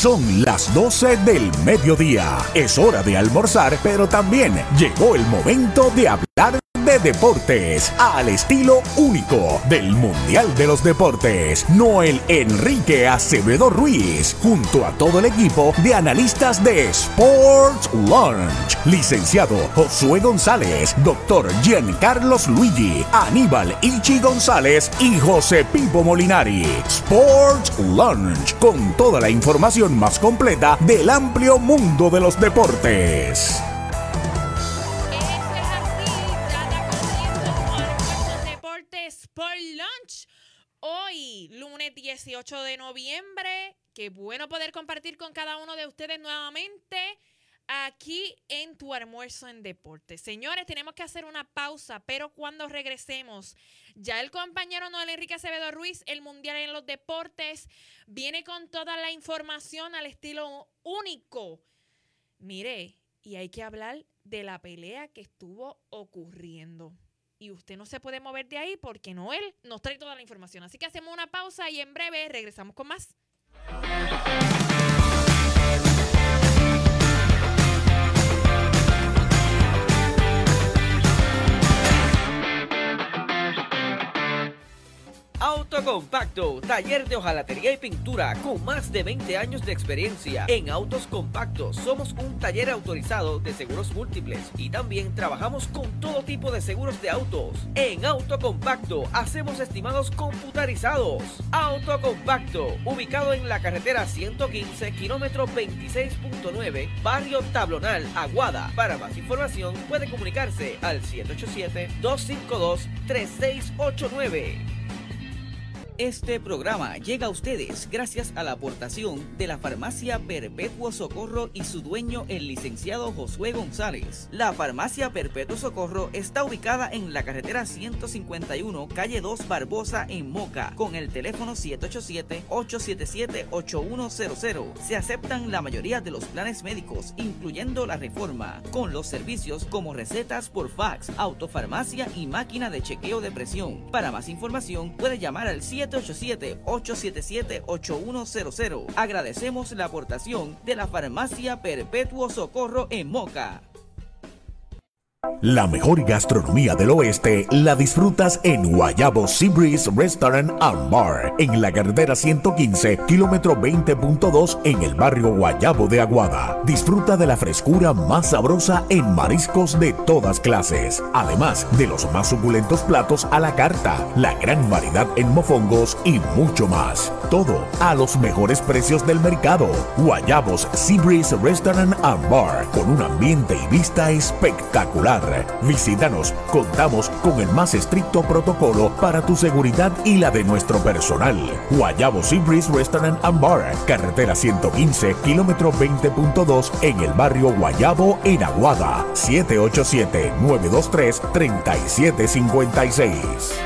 Son las 12 del mediodía. Es hora de almorzar, pero también llegó el momento de hablar de deportes al estilo único del Mundial de los Deportes. Noel Enrique Acevedo Ruiz, junto a todo el equipo de analistas de Sports Lunch. Licenciado Josué González, doctor Giancarlos Luigi, Aníbal Ichi González y José Pipo Molinari. Sports Lunch, con toda la información más completa del amplio mundo de los deportes. Sport Lunch. Hoy, lunes 18 de noviembre. Qué bueno poder compartir con cada uno de ustedes nuevamente aquí en Tu Almuerzo en Deportes. Señores, tenemos que hacer una pausa, pero cuando regresemos, ya el compañero Noel Enrique Acevedo Ruiz, el Mundial en los Deportes, viene con toda la información al estilo único. Mire, y hay que hablar de la pelea que estuvo ocurriendo. Y usted no se puede mover de ahí porque Noel nos trae toda la información. Así que hacemos una pausa y en breve regresamos con más. Autocompacto, taller de hojalatería y pintura con más de 20 años de experiencia. En Autos Compactos somos un taller autorizado de seguros múltiples y también trabajamos con todo tipo de seguros de autos. En Autocompacto hacemos estimados computarizados. Autocompacto, ubicado en la carretera 115, kilómetro 26.9, barrio Tablonal, Aguada. Para más información puede comunicarse al 787-252-3689. Este programa llega a ustedes gracias a la aportación de la Farmacia Perpetuo Socorro y su dueño, el licenciado Josué González. La Farmacia Perpetuo Socorro está ubicada en la carretera 151, calle 2 Barbosa, en Moca, con el teléfono 787-877-8100. Se aceptan la mayoría de los planes médicos, incluyendo la Reforma, con los servicios como recetas por fax, autofarmacia y máquina de chequeo de presión. Para más información, puede llamar al 787-877-8100. Agradecemos la aportación de la Farmacia Perpetuo Socorro en Moca. La mejor gastronomía del oeste la disfrutas en Guayabo Seabreeze Restaurant and Bar, en la carretera 115, kilómetro 20.2, en el barrio Guayabo de Aguada. Disfruta de la frescura más sabrosa en mariscos de todas clases, además de los más suculentos platos a la carta, la gran variedad en mofongos y mucho más. Todo a los mejores precios del mercado. Guayabos Seabreeze Restaurant and Bar, con un ambiente y vista espectacular. Visítanos, contamos con el más estricto protocolo para tu seguridad y la de nuestro personal. Guayabo Seabreeze Restaurant and Bar, carretera 115, kilómetro 20.2, en el barrio Guayabo, en Aguada. 787-923-3756.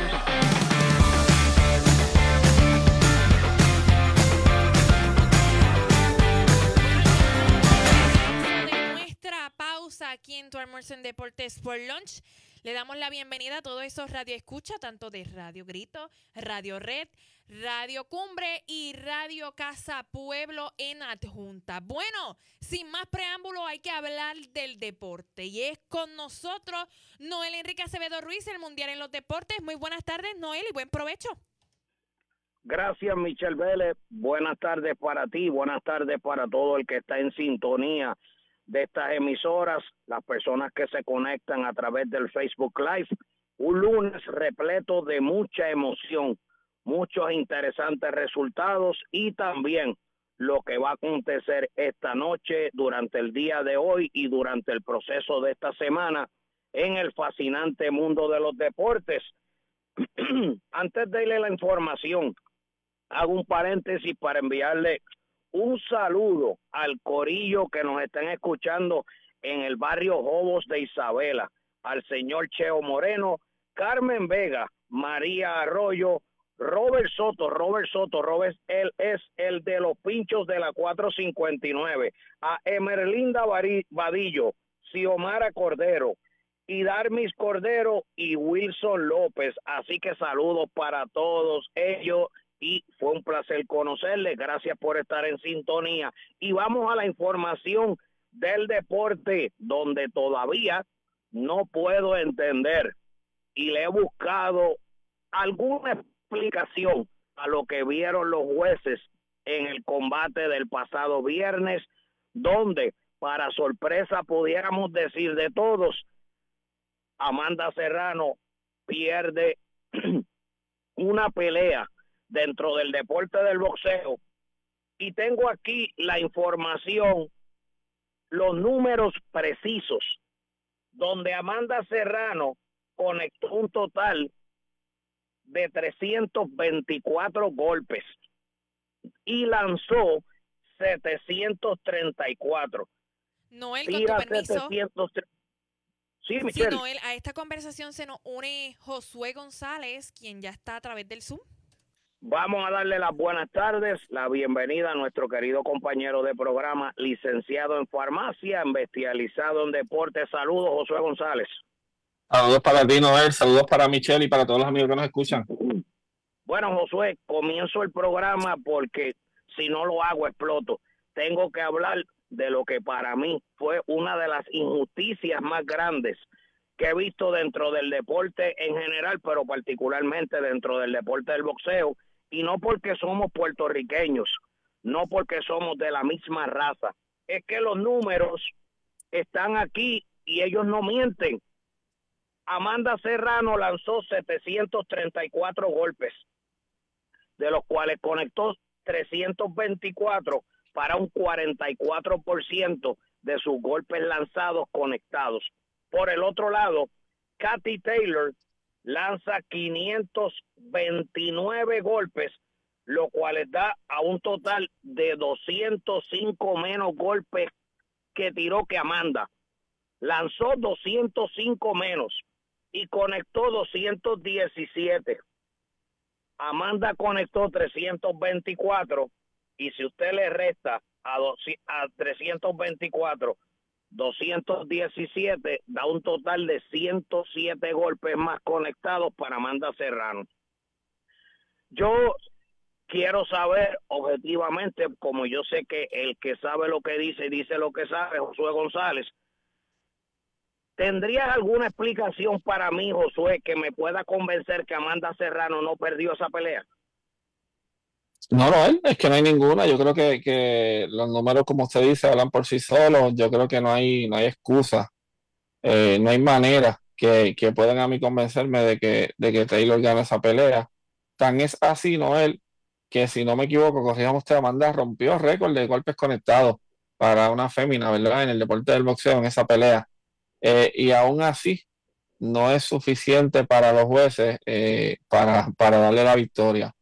Aquí en Tu Almuerzo en Deportes Sport Lunch, le damos la bienvenida a todos esos radioescuchas, tanto de Radio Grito, Radio Red, Radio Cumbre y Radio Casa Pueblo en Adjunta. Bueno, sin más preámbulo, hay que hablar del deporte y es con nosotros Noel Enrique Acevedo Ruiz, el Mundial en los Deportes. Muy buenas tardes, Noel, y buen provecho. Gracias, Michelle Vélez. Buenas tardes para ti, buenas tardes para todo el que está en sintonía de estas emisoras, las personas que se conectan a través del Facebook Live. Un lunes repleto de mucha emoción, muchos interesantes resultados y también lo que va a acontecer esta noche, durante el día de hoy y durante el proceso de esta semana en el fascinante mundo de los deportes. Antes de irle la información, hago un paréntesis para enviarle un saludo al corillo que nos están escuchando en el barrio Jobos de Isabela, al señor Cheo Moreno, Carmen Vega, María Arroyo, Robert Soto, él es el de los pinchos de la 459, a Emerlinda Vadillo, Xiomara Cordero, y Darmis Cordero y Wilson López. Así que saludos para todos ellos y fue un placer conocerle. Gracias por estar en sintonía. Y vamos a la información del deporte, donde todavía no puedo entender y le he buscado alguna explicación a lo que vieron los jueces en el combate del pasado viernes, donde, para sorpresa pudiéramos decir de todos, Amanda Serrano pierde una pelea dentro del deporte del boxeo. Y tengo aquí la información, los números precisos, donde Amanda Serrano conectó un total de 324 golpes y lanzó 734. Noel, con tu permiso. 700. Sí, Sí, Michelle. Noel, a esta conversación se nos une Josué González, quien ya está a través del Zoom. Vamos a darle las buenas tardes, la bienvenida a nuestro querido compañero de programa, licenciado en farmacia, especializado en deporte. Saludos, Josué González. Saludos para ti, Noel, saludos para Michelle y para todos los amigos que nos escuchan. Bueno, Josué, comienzo el programa porque si no lo hago exploto. Tengo que hablar de lo que para mí fue una de las injusticias más grandes que he visto dentro del deporte en general, pero particularmente dentro del deporte del boxeo, y no porque somos puertorriqueños, no porque somos de la misma raza, es que los números están aquí y ellos no mienten. Amanda Serrano lanzó 734 golpes, de los cuales conectó 324 para un 44% de sus golpes lanzados conectados. Por el otro lado, Katy Taylor lanza 529 golpes, lo cual les da a un total de 205 menos golpes que tiró que Amanda. Lanzó 205 menos y conectó 217. Amanda conectó 324 y si usted le resta a 324 217, da un total de 107 golpes más conectados para Amanda Serrano. Yo quiero saber objetivamente, como yo sé que el que sabe lo que dice y dice lo que sabe, Josué González, ¿tendrías alguna explicación para mí, Josué, que me pueda convencer que Amanda Serrano no perdió esa pelea? No, es que no hay ninguna. Yo creo que los números, como usted dice, hablan por sí solos. Yo creo que no hay excusa, no hay manera que puedan a mí convencerme de que Taylor gane esa pelea. Tan es así, Noel, que si no me equivoco, corrígame usted, Amanda rompió récord de golpes conectados para una fémina, ¿verdad? En el deporte del boxeo, en esa pelea. Y aún así, no es suficiente para los jueces para darle la victoria.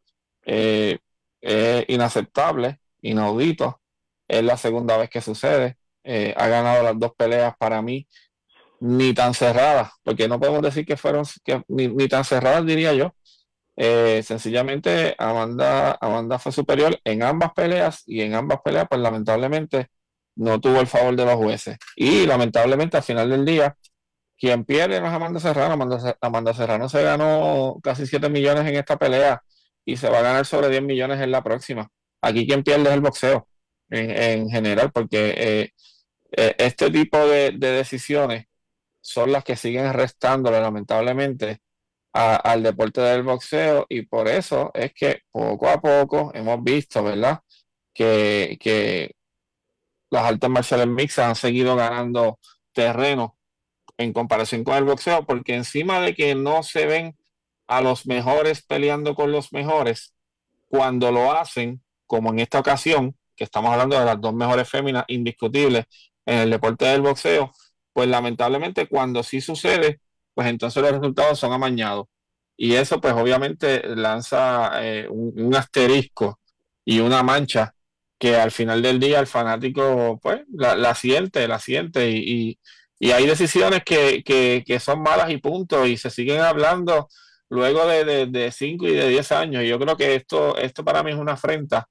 Inaceptable, inaudito. Es la segunda vez que sucede. Ha ganado las dos peleas, para mí ni tan cerradas, porque no podemos decir que fueron ni tan cerradas, diría yo. Sencillamente Amanda fue superior en ambas peleas, y en ambas peleas pues lamentablemente no tuvo el favor de los jueces, y lamentablemente al final del día quien pierde no es Amanda Serrano. Amanda Serrano se ganó casi 7 millones en esta pelea y se va a ganar sobre 10 millones en la próxima. Aquí quien pierde es el boxeo en general, porque este tipo de decisiones son las que siguen restándole lamentablemente al deporte del boxeo, y por eso es que poco a poco hemos visto, ¿verdad?, que las artes marciales mixtas han seguido ganando terreno en comparación con el boxeo, porque encima de que no se ven a los mejores peleando con los mejores, cuando lo hacen, como en esta ocasión, que estamos hablando de las dos mejores féminas indiscutibles en el deporte del boxeo, pues lamentablemente cuando sí sucede, pues entonces los resultados son amañados. Y eso pues obviamente lanza un asterisco y una mancha que al final del día el fanático pues la siente y hay decisiones que son malas y punto, y se siguen hablando luego de 5 y de 10 años. Y yo creo que esto para mí es una afrenta,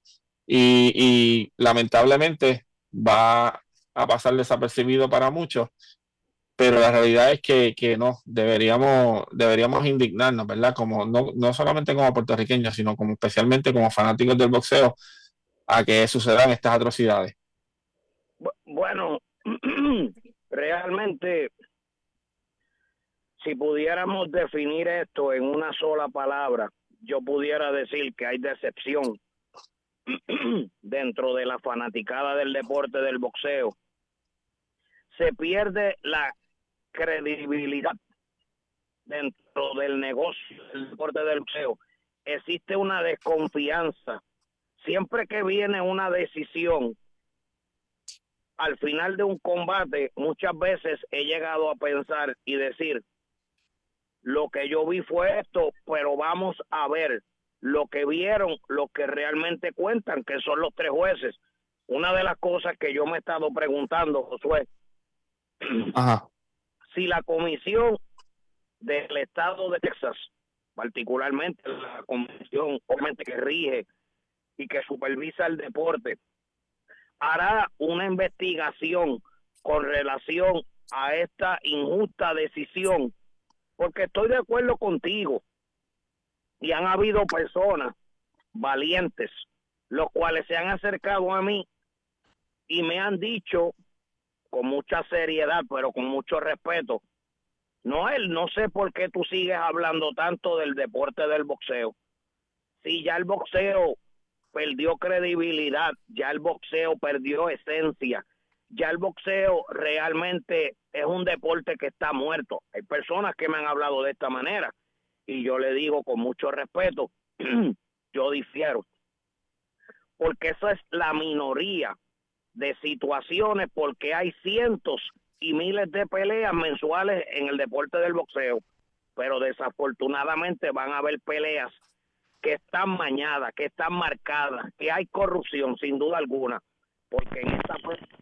y lamentablemente va a pasar desapercibido para muchos. pero la realidad es que no, deberíamos indignarnos, ¿verdad? Como no solamente como puertorriqueños, sino como especialmente como fanáticos del boxeo, a que sucedan estas atrocidades. Bueno, realmente, si pudiéramos definir esto en una sola palabra, yo pudiera decir que hay decepción dentro de la fanaticada del deporte del boxeo. Se pierde la credibilidad dentro del negocio del deporte del boxeo. Existe una desconfianza. Siempre que viene una decisión, al final de un combate, muchas veces he llegado a pensar y decir, lo que yo vi fue esto, pero vamos a ver lo que vieron, lo que realmente cuentan, que son los 3 jueces. Una de las cosas que yo me he estado preguntando, Josué, Ajá. si la comisión del estado de Texas, particularmente la comisión obviamente que rige y que supervisa el deporte, hará una investigación con relación a esta injusta decisión, porque estoy de acuerdo contigo y han habido personas valientes los cuales se han acercado a mí y me han dicho con mucha seriedad pero con mucho respeto, Noel, no sé por qué tú sigues hablando tanto del deporte del boxeo. Si ya el boxeo perdió credibilidad, ya el boxeo perdió esencia, ya el boxeo realmente es un deporte que está muerto. Hay personas que me han hablado de esta manera y yo le digo con mucho respeto, yo difiero, porque esa es la minoría de situaciones, porque hay cientos y miles de peleas mensuales en el deporte del boxeo, pero desafortunadamente van a haber peleas que están mañadas, que están marcadas, que hay corrupción sin duda alguna, porque en esta...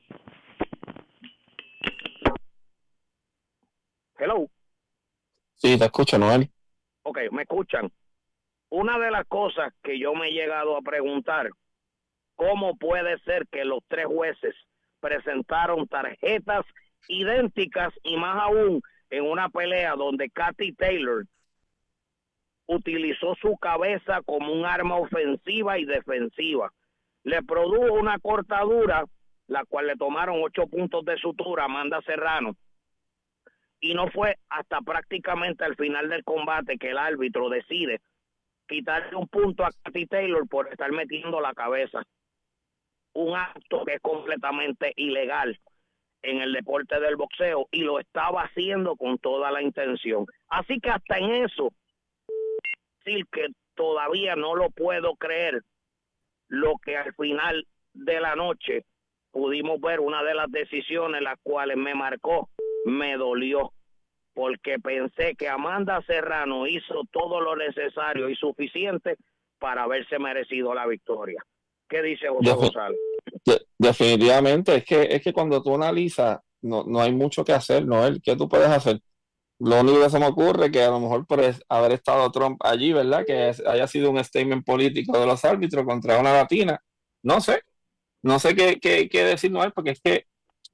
Hello. Sí, te escucho, Noel. Ok, ¿me escuchan? Una de las cosas que yo me he llegado a preguntar, ¿cómo puede ser que los 3 jueces presentaron tarjetas idénticas y más aún en una pelea donde Katie Taylor utilizó su cabeza como un arma ofensiva y defensiva? Le produjo una cortadura, la cual le tomaron 8 puntos de sutura a Amanda Serrano, y no fue hasta prácticamente al final del combate que el árbitro decide quitarle un punto a Katie Taylor por estar metiendo la cabeza. Un acto que es completamente ilegal en el deporte del boxeo y lo estaba haciendo con toda la intención. Así que hasta en eso, decir que todavía no lo puedo creer, lo que al final de la noche pudimos ver una de las decisiones las cuales me marcó, me dolió, porque pensé que Amanda Serrano hizo todo lo necesario y suficiente para haberse merecido la victoria. ¿Qué dice José González? Definitivamente, es que cuando tú analizas, no hay mucho que hacer, Noel. ¿Qué tú puedes hacer? Lo único que se me ocurre que a lo mejor por haber estado Trump allí, ¿verdad? Que haya sido un statement político de los árbitros contra una latina. No sé qué decir, Noel, porque es que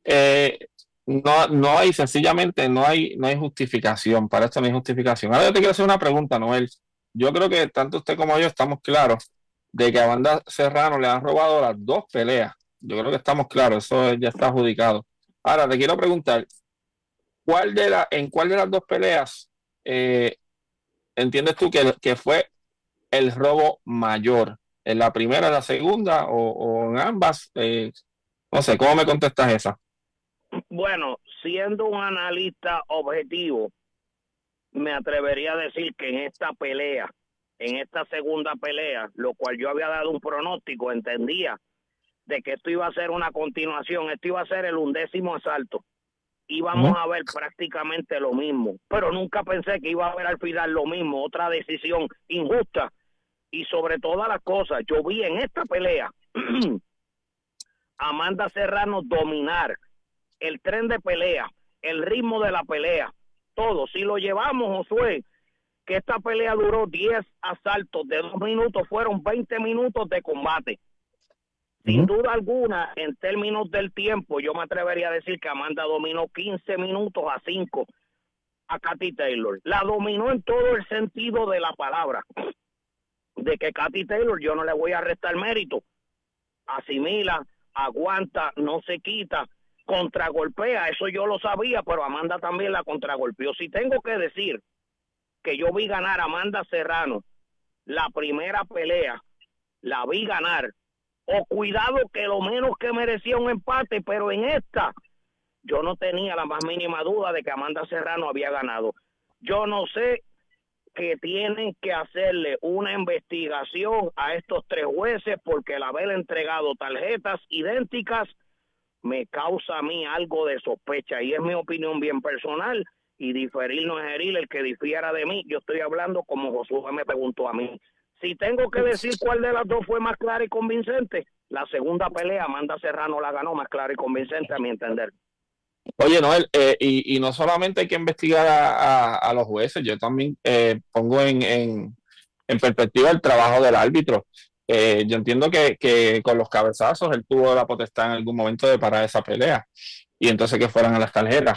no hay, sencillamente, no hay justificación. Para esto no hay justificación. Ahora yo te quiero hacer una pregunta, Noel. Yo creo que tanto usted como yo estamos claros de que a Amanda Serrano le han robado las 2 peleas. Yo creo que estamos claros, eso ya está adjudicado. Ahora te quiero preguntar, ¿en cuál de las 2 peleas entiendes tú que fue el robo mayor? ¿En la primera, en la segunda o en ambas? No sé, ¿cómo me contestas esa? Bueno, siendo un analista objetivo, me atrevería a decir que en esta pelea, en esta segunda pelea, lo cual yo había dado un pronóstico, entendía de que esto iba a ser una continuación, esto iba a ser el 11º asalto. Íbamos a ver prácticamente lo mismo, pero nunca pensé que iba a haber al final lo mismo, otra decisión injusta. Y sobre todas las cosas, yo vi en esta pelea a Amanda Serrano dominar el tren de pelea, el ritmo de la pelea, todo. Si lo llevamos, Josué, que esta pelea duró 10 asaltos de 2 minutos, fueron 20 minutos de combate. Sin duda alguna, en términos del tiempo, yo me atrevería a decir que Amanda dominó 15 minutos a 5 a Katy Taylor. La dominó en todo el sentido de la palabra. De que Katy Taylor yo no le voy a restar mérito. Asimila, aguanta, no se quita, contragolpea, eso yo lo sabía, pero Amanda también la contragolpeó. Si tengo que decir que yo vi ganar a Amanda Serrano la primera pelea, la vi ganar, o cuidado que lo menos que merecía un empate, pero en esta yo no tenía la más mínima duda de que Amanda Serrano había ganado. Yo no sé, que tienen que hacerle una investigación a estos 3 jueces porque el haber entregado tarjetas idénticas me causa a mí algo de sospecha, y es mi opinión bien personal, y diferir no es herir, el que difiera de mí, yo estoy hablando como Josué me preguntó a mí. Si tengo que decir cuál de las dos fue más clara y convincente, la segunda pelea Amanda Serrano la ganó más clara y convincente a mi entender. Oye, Noel, y no solamente hay que investigar a los jueces, yo también pongo en perspectiva el trabajo del árbitro. Yo entiendo que con los cabezazos él tuvo la potestad en algún momento de parar esa pelea y entonces que fueran a las tarjetas.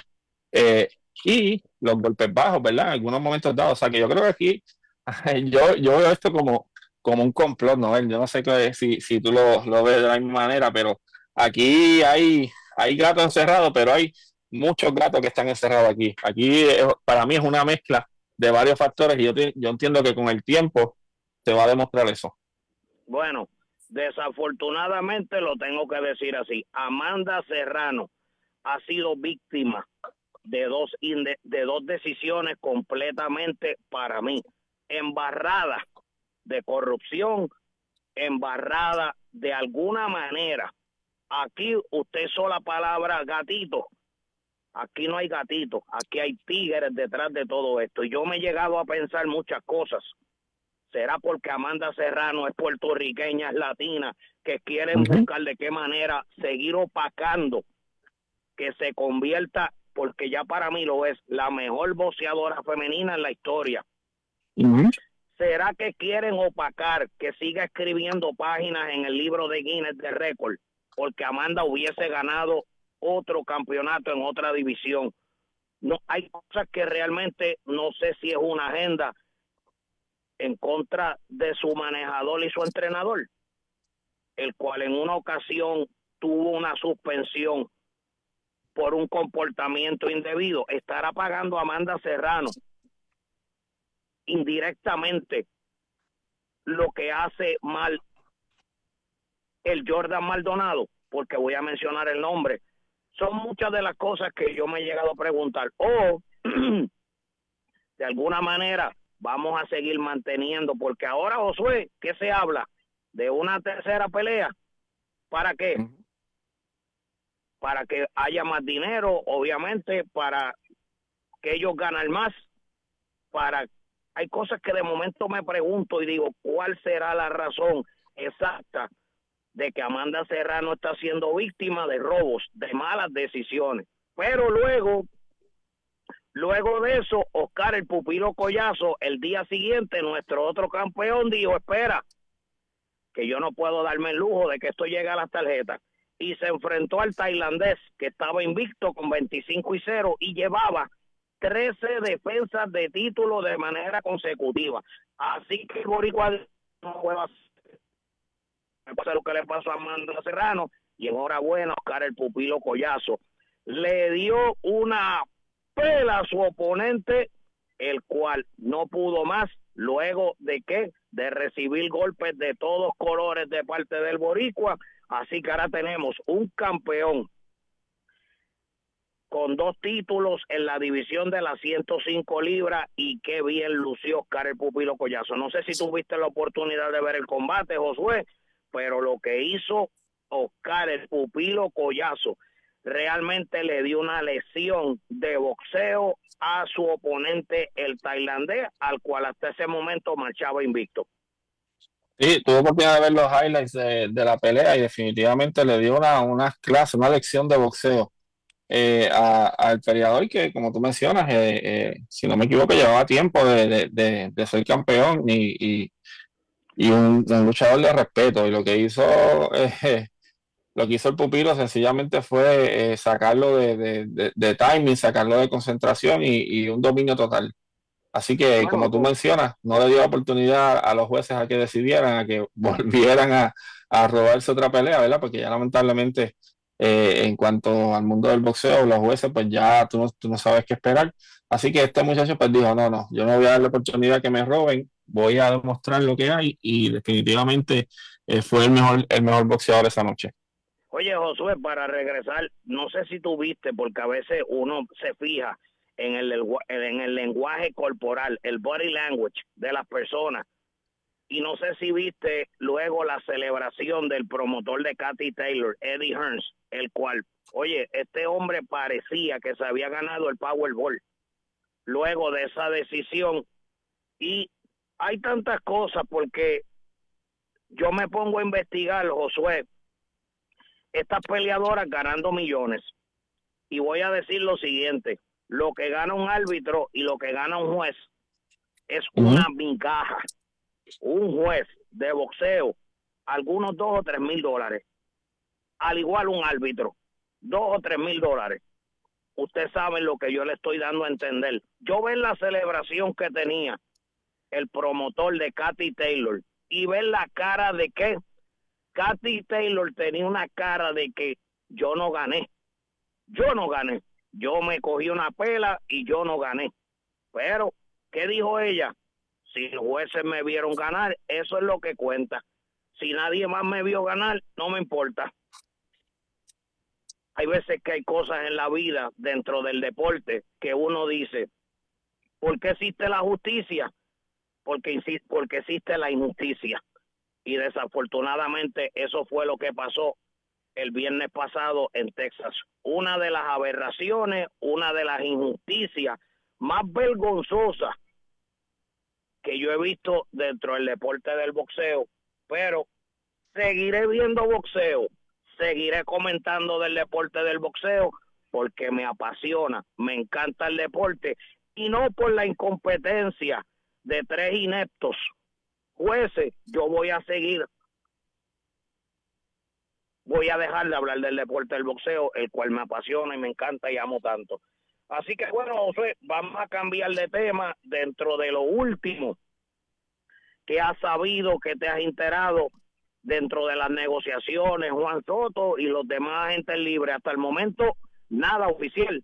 Y los golpes bajos, ¿verdad? En algunos momentos dados. O sea, que yo creo que aquí yo veo esto como un complot, Noel. Yo no sé si tú lo ves de la misma manera, pero aquí hay gatos encerrados, pero hay muchos gatos que están encerrados aquí. Aquí para mí es una mezcla de varios factores y yo entiendo que con el tiempo se va a demostrar eso. Bueno, desafortunadamente lo tengo que decir así. Amanda Serrano ha sido víctima de dos decisiones completamente, para mí, embarradas de corrupción, embarrada de alguna manera. Aquí usted usó la palabra gatito. Aquí no hay gatitos, aquí hay tigres detrás de todo esto. Y yo me he llegado a pensar muchas cosas. ¿Será porque Amanda Serrano es puertorriqueña, es latina, que quieren buscar de qué manera seguir opacando que se convierta, porque ya para mí lo es, la mejor boxeadora femenina en la historia? ¿Será que quieren opacar que siga escribiendo páginas en el libro de Guinness de récord porque Amanda hubiese ganado otro campeonato en otra división? No, hay cosas que realmente no sé si es una agenda en contra de su manejador y su entrenador, el cual en una ocasión tuvo una suspensión por un comportamiento indebido. Estará pagando a Amanda Serrano indirectamente lo que hace mal el Jordan Maldonado, porque voy a mencionar el nombre. Son muchas de las cosas que yo me he llegado a preguntar. O de alguna manera vamos a seguir manteniendo, porque ahora, Josué, ¿qué se habla? De una tercera pelea. ¿Para qué? Para que haya más dinero, obviamente, para que ellos ganen más. Hay cosas que de momento me pregunto y digo, ¿cuál será la razón exacta de que Amanda Serrano está siendo víctima de robos, de malas decisiones? Pero luego de eso, Oscar el Pupilo Collazo, el día siguiente, nuestro otro campeón, dijo, espera, que yo no puedo darme el lujo de que esto llegue a las tarjetas. Y se enfrentó al tailandés, que estaba invicto con 25-0 y llevaba 13 defensas de título de manera consecutiva. Así que Boricua no puede hacer lo que le pasó a Amanda Serrano, y enhorabuena, Oscar el Pupilo Collazo le dio una pela a su oponente, el cual no pudo más luego de recibir golpes de todos colores de parte del Boricua. Así que ahora tenemos un campeón con 2 títulos en la división de las 105 libras, y qué bien lució Oscar el Pupilo Collazo. No sé si tuviste la oportunidad de ver el combate, Josué, pero lo que hizo Oscar el Pupilo Collazo realmente le dio una lesión de boxeo a su oponente, el tailandés, al cual hasta ese momento marchaba invicto. Sí, tuve oportunidad de ver los highlights de la pelea y definitivamente le dio una clase, una lección de boxeo al peleador que, como tú mencionas, si no me equivoco, llevaba tiempo de ser campeón y un luchador de respeto. Y lo que hizo lo que hizo el pupilo sencillamente fue sacarlo de timing, sacarlo de concentración y un dominio total. Así que, como tú Bueno, mencionas, no le dio la oportunidad a los jueces a que decidieran, a que volvieran a robarse otra pelea, ¿verdad? Porque ya lamentablemente, en cuanto al mundo del boxeo, los jueces, pues ya tú no sabes qué esperar. Así que este muchacho pues dijo, no, yo no voy a dar la oportunidad que me roben, voy a demostrar lo que hay y definitivamente fue el mejor boxeador esa noche. oye, Josué, para regresar, no sé si tú viste, porque a veces uno se fija en el lenguaje corporal, el body language de las personas. Y no sé si viste luego la celebración del promotor de Katy Taylor, Eddie Hearns, el cual, oye, este hombre parecía que se había ganado el Powerball luego de esa decisión. Y hay tantas cosas porque yo me pongo a investigar, Josué, estas peleadoras ganando millones. Y voy a decir lo siguiente, lo que gana un árbitro y lo que gana un juez es una migaja. Un juez de boxeo, algunos $2 o $3,000. Al igual un árbitro, $2 o $3,000. Usted sabe lo que yo le estoy dando a entender. Yo ver la celebración que tenía el promotor de Katy Taylor y ver la cara de que Katy Taylor tenía una cara de que yo no gané. Yo me cogí una pela y yo no gané. Pero, ¿qué dijo ella? Si los jueces me vieron ganar, eso es lo que cuenta. Si nadie más me vio ganar, no me importa. Hay veces que hay cosas en la vida dentro del deporte que uno dice, ¿por qué existe la justicia? Porque existe la injusticia. Y desafortunadamente eso fue lo que pasó el viernes pasado en Texas. Una de las aberraciones, una de las injusticias más vergonzosas que yo he visto dentro del deporte del boxeo, pero seguiré viendo boxeo, seguiré comentando del deporte del boxeo, porque me apasiona, me encanta el deporte, y no por la incompetencia de 3 ineptos jueces. Yo voy a seguir, voy a dejar de hablar del deporte del boxeo, el cual me apasiona y me encanta y amo tanto. Así que bueno, José, vamos a cambiar de tema dentro de lo último que has sabido, que te has enterado dentro de las negociaciones, Juan Soto y los demás agentes libres. Hasta el momento, nada oficial.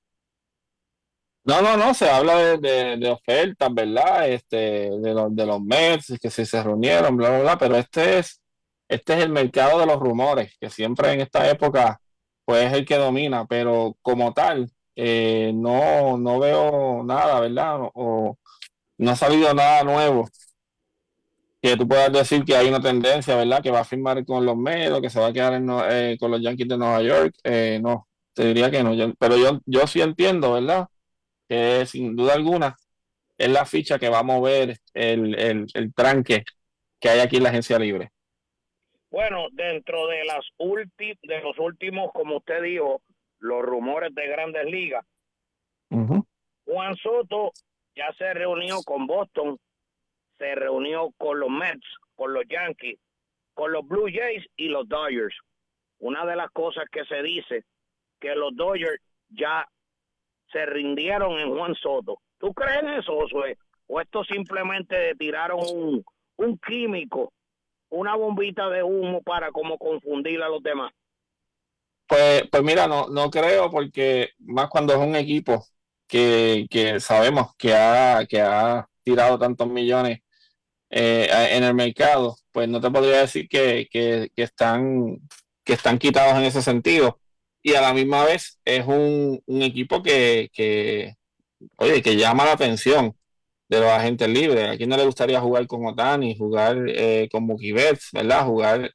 No, se habla de ofertas, ¿verdad? De los Mets, que si se reunieron, bla, bla, bla, pero este es el mercado de los rumores, que siempre en esta época, pues es el que domina, pero como tal, no veo nada, ¿verdad? O no ha salido nada nuevo que tú puedas decir que hay una tendencia, ¿verdad? Que va a firmar con los Mets, o que se va a quedar con los Yankees de Nueva York. No, te diría que no, pero yo sí entiendo, ¿verdad? Que sin duda alguna es la ficha que va a mover el tranque que hay aquí en la agencia libre. Bueno, dentro de de los últimos, como usted dijo, los rumores de Grandes Ligas, Juan Soto ya se reunió con Boston, se reunió con los Mets, con los Yankees, con los Blue Jays y los Dodgers. Una de las cosas que se dice, que los Dodgers ya se rindieron en Juan Soto. ¿Tú crees en eso, Josué? ¿O esto simplemente tiraron un químico, una bombita de humo para como confundir a los demás? Pues mira, no creo, porque más cuando es un equipo que sabemos que ha tirado tantos millones en el mercado, pues no te podría decir que están quitados en ese sentido. Y a la misma vez es un equipo oye, que llama la atención de los agentes libres. ¿A quién no le gustaría jugar con Ohtani, jugar con Mookie Betts, ¿verdad? Jugar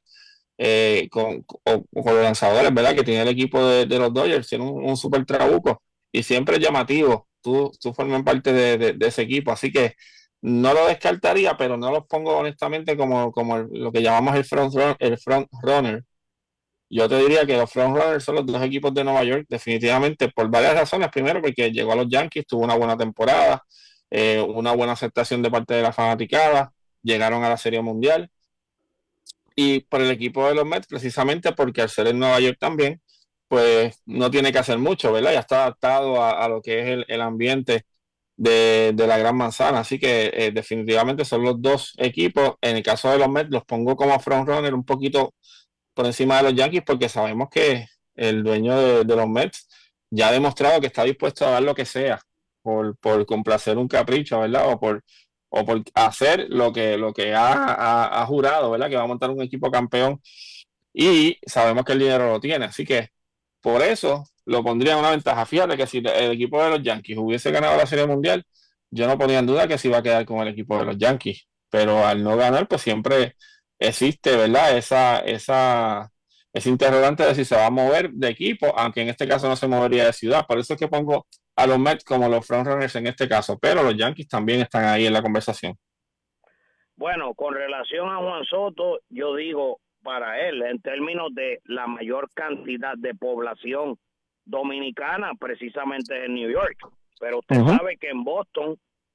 con los lanzadores, ¿verdad? Que tiene el equipo de los Dodgers, tiene un super trabuco y siempre es llamativo. Tú formas parte de ese equipo, así que no lo descartaría, pero no los pongo honestamente como lo que llamamos el front runner. Yo te diría que los frontrunners son los dos equipos de Nueva York, definitivamente, por varias razones. Primero, porque llegó a los Yankees, tuvo una buena temporada, una buena aceptación de parte de la fanaticada, llegaron a la Serie Mundial. y por el equipo de los Mets, precisamente porque al ser en Nueva York también, pues no tiene que hacer mucho, ¿verdad? Ya está adaptado a lo que es el ambiente de la Gran Manzana, así que definitivamente son los dos equipos. En el caso de los Mets, los pongo como frontrunner un poquito por encima de los Yankees, porque sabemos que el dueño de los Mets ya ha demostrado que está dispuesto a dar lo que sea por complacer un capricho, ¿verdad? O por hacer lo que ha jurado, ¿verdad? Que va a montar un equipo campeón y sabemos que el dinero lo tiene. Así que por eso lo pondría en una ventaja. Fíjate que si el equipo de los Yankees hubiese ganado la Serie Mundial, yo no ponía en duda que se iba a quedar con el equipo de los Yankees. Pero al no ganar, pues siempre existe, ¿verdad? Ese interrogante de si se va a mover de equipo, aunque en este caso no se movería de ciudad. Por eso es que pongo a los Mets como los frontrunners en este caso, pero los Yankees también están ahí en la conversación. Bueno, con relación a Juan Soto, yo digo para él, en términos de la mayor cantidad de población dominicana, precisamente en New York. Pero usted sabe que en Boston,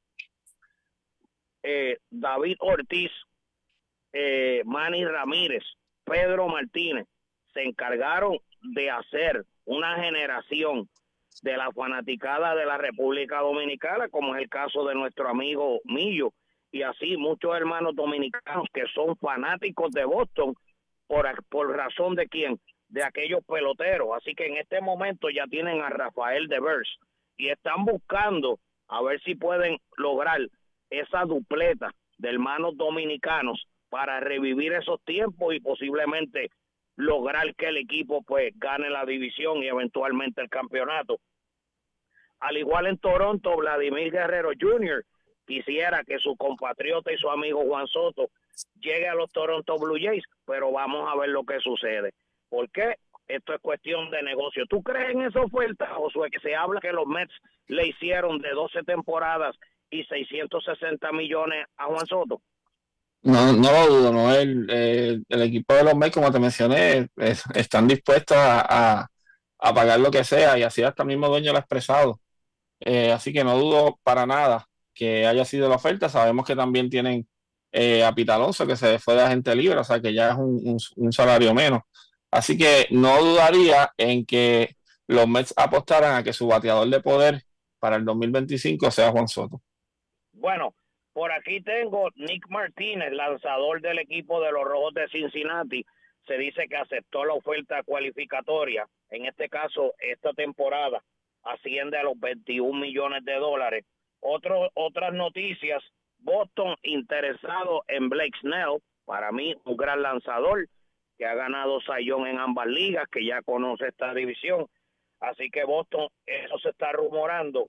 David Ortiz, Manny Ramírez, Pedro Martínez, se encargaron de hacer una generación de la fanaticada de la República Dominicana, como es el caso de nuestro amigo Millo, y así muchos hermanos dominicanos que son fanáticos de Boston por razón de quién, de aquellos peloteros. Así que en este momento ya tienen a Rafael Devers y están buscando a ver si pueden lograr esa dupleta de hermanos dominicanos para revivir esos tiempos y posiblemente lograr que el equipo pues gane la división y eventualmente el campeonato. Al igual en Toronto, Vladimir Guerrero Jr. quisiera que su compatriota y su amigo Juan Soto llegue a los Toronto Blue Jays, pero vamos a ver lo que sucede. ¿Por qué? Esto es cuestión de negocio. ¿Tú crees en esa oferta, Josué, que se habla que los Mets le hicieron de 12 temporadas y 660 millones a Juan Soto? No, no lo dudo, no. El equipo de los Mets, como te mencioné, están dispuestos a pagar lo que sea y así hasta el mismo dueño lo ha expresado. Así que no dudo para nada que haya sido la oferta. Sabemos que también tienen a Pete Alonso, que se fue de agente libre, o sea que ya es un salario menos. Así que no dudaría en que los Mets apostaran a que su bateador de poder para el 2025 sea Juan Soto. Bueno, por aquí tengo Nick Martínez, lanzador del equipo de los Rojos de Cincinnati. Se dice que aceptó la oferta cualificatoria. En este caso, esta temporada asciende a los 21 millones de dólares. Otras noticias, Boston interesado en Blake Snell, para mí un gran lanzador que ha ganado Cy Young en ambas ligas, que ya conoce esta división. Así que Boston, eso se está rumorando.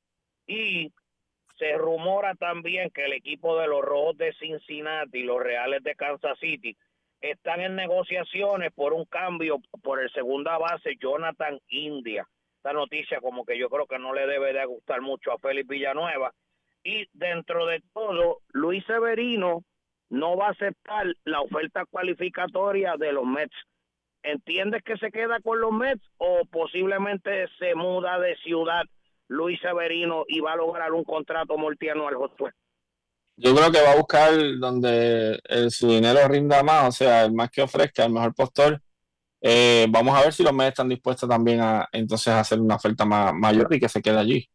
Y se rumora también que el equipo de los Rojos de Cincinnati y los Reales de Kansas City están en negociaciones por un cambio por el segunda base Jonathan India. Esta noticia como que yo creo que no le debe de gustar mucho a Félix Villanueva. Y dentro de todo, Luis Severino no va a aceptar la oferta cualificatoria de los Mets. ¿Entiendes que se queda con los Mets o posiblemente se muda de ciudad Luis Severino y va a lograr un contrato multianual, Josué? Yo creo que va a buscar donde su dinero rinda más, o sea, el más que ofrezca, el mejor postor. Vamos a ver si los Mets están dispuestos también a entonces a hacer una oferta mayor y que se quede allí.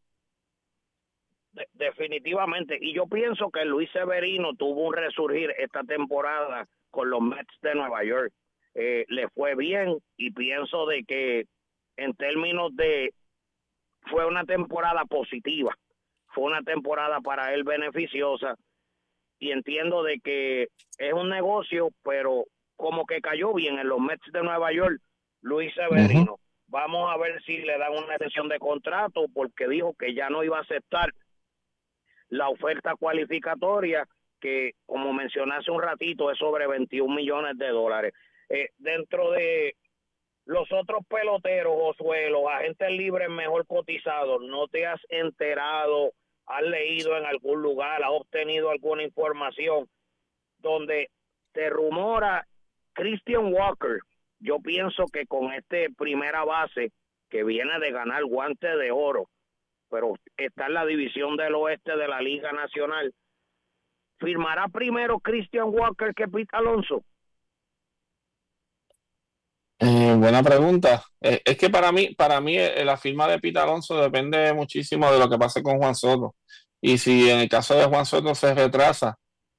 Definitivamente, y yo pienso que Luis Severino tuvo un resurgir esta temporada con los Mets de Nueva York. Le fue bien y pienso de que en términos de fue una temporada positiva, fue una temporada para él beneficiosa y entiendo de que es un negocio, pero como que cayó bien en los Mets de Nueva York, Luis Severino. Vamos a ver si le dan una extensión de contrato porque dijo que ya no iba a aceptar la oferta cualificatoria que, como mencioné hace un ratito, es sobre 21 millones de dólares. Dentro de los otros peloteros, Josué, los agentes libres mejor cotizados, ¿no te has enterado, has leído en algún lugar, has obtenido alguna información donde te rumora Christian Walker? Yo pienso que con este primera base que viene de ganar guante de oro, pero está en la división del oeste de la Liga Nacional, ¿firmará primero Christian Walker que Pete Alonso? Buena pregunta. Es que para mí la firma de Pete Alonso depende muchísimo de lo que pase con Juan Soto. Y si en el caso de Juan Soto se retrasa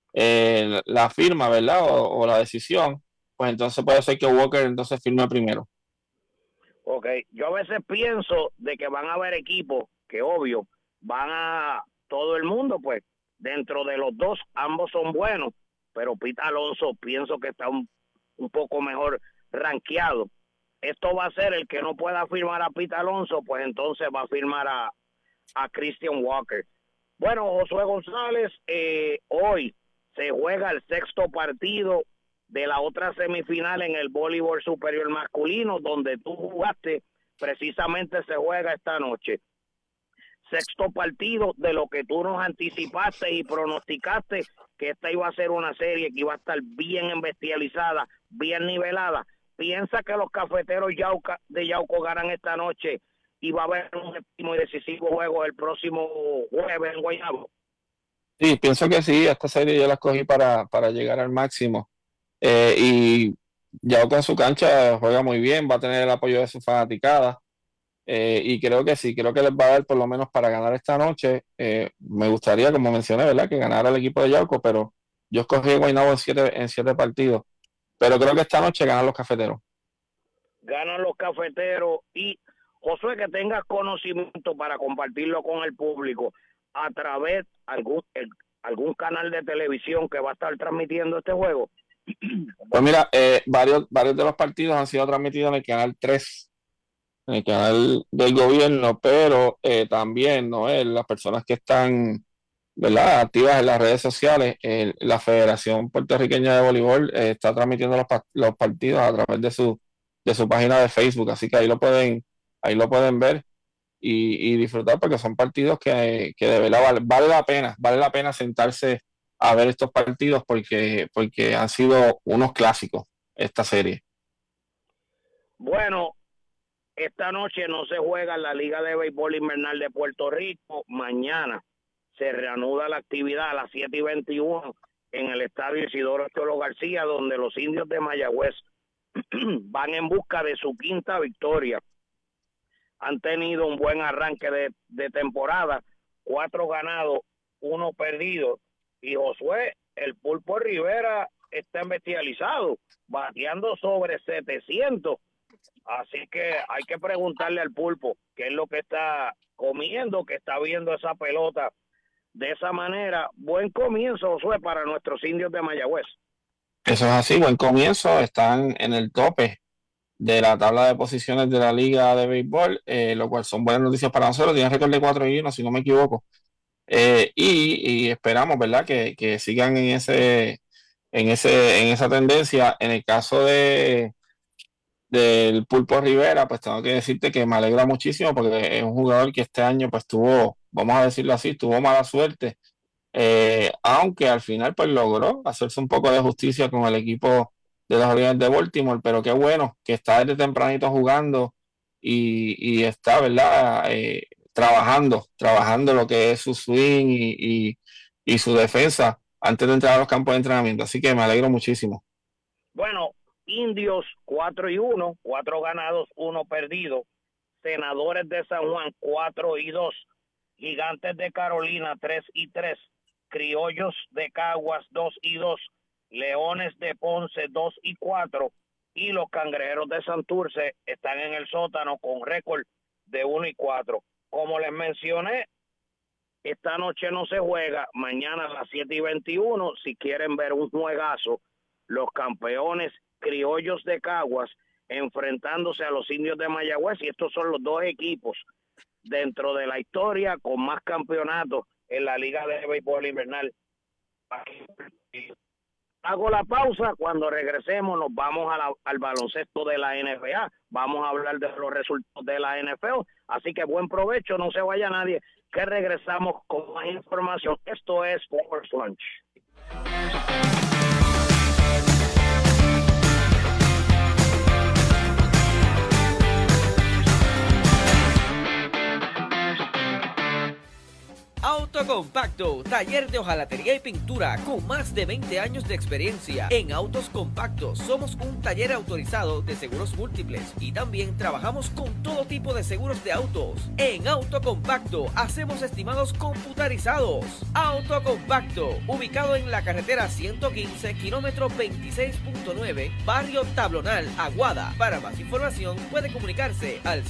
la firma, ¿verdad? O la decisión, pues entonces puede ser que Walker entonces firme primero. Ok, yo a veces pienso de que van a haber equipos que obvio todo el mundo, pues dentro de los dos ambos son buenos, pero Pete Alonso pienso que está un poco mejor rankeado. Esto va a ser el que no pueda firmar a Pete Alonso, pues entonces va a firmar a Christian Walker. Bueno, Josué González, hoy se juega el sexto partido de la otra semifinal en el voleibol superior masculino, donde tú jugaste, precisamente se juega esta noche. Sexto partido de lo que tú nos anticipaste y pronosticaste, que esta iba a ser una serie que iba a estar bien embestializada, bien nivelada. ¿Piensa que los cafeteros de Yauco ganan esta noche y va a haber un último y decisivo juego el próximo jueves en Guaynabo? Sí, pienso que sí, esta serie yo la escogí para llegar al máximo. Y Yao con su cancha juega muy bien, va a tener el apoyo de su fanaticada. Y creo que sí, creo que les va a dar por lo menos para ganar esta noche. Me gustaría, como mencioné, ¿verdad?, que ganara el equipo de Yauco, pero yo escogí Guaynabo en siete partidos. Pero creo que esta noche ganan los cafeteros. Ganan los cafeteros. Y Josué, que tengas conocimiento para compartirlo con el público a través de algún canal de televisión que va a estar transmitiendo este juego. Pues mira, varios de los partidos han sido transmitidos en el canal 3, en el canal del gobierno, pero también, ¿no? Las personas que están, ¿verdad?, activas en las redes sociales, la Federación Puertorriqueña de Voleibol está transmitiendo los partidos a través de su página de Facebook, así que ahí lo pueden ver y disfrutar, porque son partidos que de verdad vale la pena sentarse a ver estos partidos porque han sido unos clásicos esta serie. Bueno, esta noche no se juega en la Liga de Béisbol Invernal de Puerto Rico. Mañana se reanuda la actividad a las 7:21 en el estadio Isidoro Cholo García, donde los indios de Mayagüez van en busca de su quinta victoria. Han tenido un buen arranque de temporada, 4 ganados, 1 perdido. Y Josué, el Pulpo Rivera está embestializado, bateando sobre 700. Así que hay que preguntarle al Pulpo qué es lo que está comiendo, que está viendo esa pelota de esa manera. Buen comienzo, Josué, para nuestros indios de Mayagüez. Eso es así, buen comienzo. Están en el tope de la tabla de posiciones de la Liga de Béisbol, lo cual son buenas noticias para nosotros. Tienen récord de 4-1, si no me equivoco. Y esperamos, ¿verdad?, que sigan en esa tendencia. En el caso del Pulpo Rivera, pues tengo que decirte que me alegra muchísimo, porque es un jugador que este año pues vamos a decirlo así, tuvo mala suerte, aunque al final pues logró hacerse un poco de justicia con el equipo de los Orioles de Baltimore. Pero qué bueno que está desde tempranito jugando y está, ¿verdad?, trabajando lo que es su swing y su defensa antes de entrar a los campos de entrenamiento. Así que me alegro muchísimo. Bueno, Indios 4-1, 4 ganados, 1 perdido. Senadores de San Juan 4-2. Gigantes de Carolina 3-3. Criollos de Caguas 2-2. Leones de Ponce 2-4. Y los Cangrejeros de Santurce están en el sótano con récord de 1-4. Como les mencioné, esta noche no se juega. Mañana a las 7:21, si quieren ver un juegazo, los campeones Criollos de Caguas enfrentándose a los indios de Mayagüez, y estos son los dos equipos dentro de la historia con más campeonatos en la Liga de Béisbol Invernal. Hago la pausa. Cuando regresemos nos vamos al baloncesto de la NBA. Vamos a hablar de los resultados de la NFL. Así que buen provecho, no se vaya nadie, que regresamos con más información. Esto es Sports Lunch. Autocompacto, taller de hojalatería y pintura con más de 20 años de experiencia. En Autos Compactos somos un taller autorizado de seguros múltiples y también trabajamos con todo tipo de seguros de autos. En Autocompacto hacemos estimados computarizados. Autocompacto, ubicado en la carretera 115, kilómetro 26.9, barrio Tablonal, Aguada. Para más información puede comunicarse al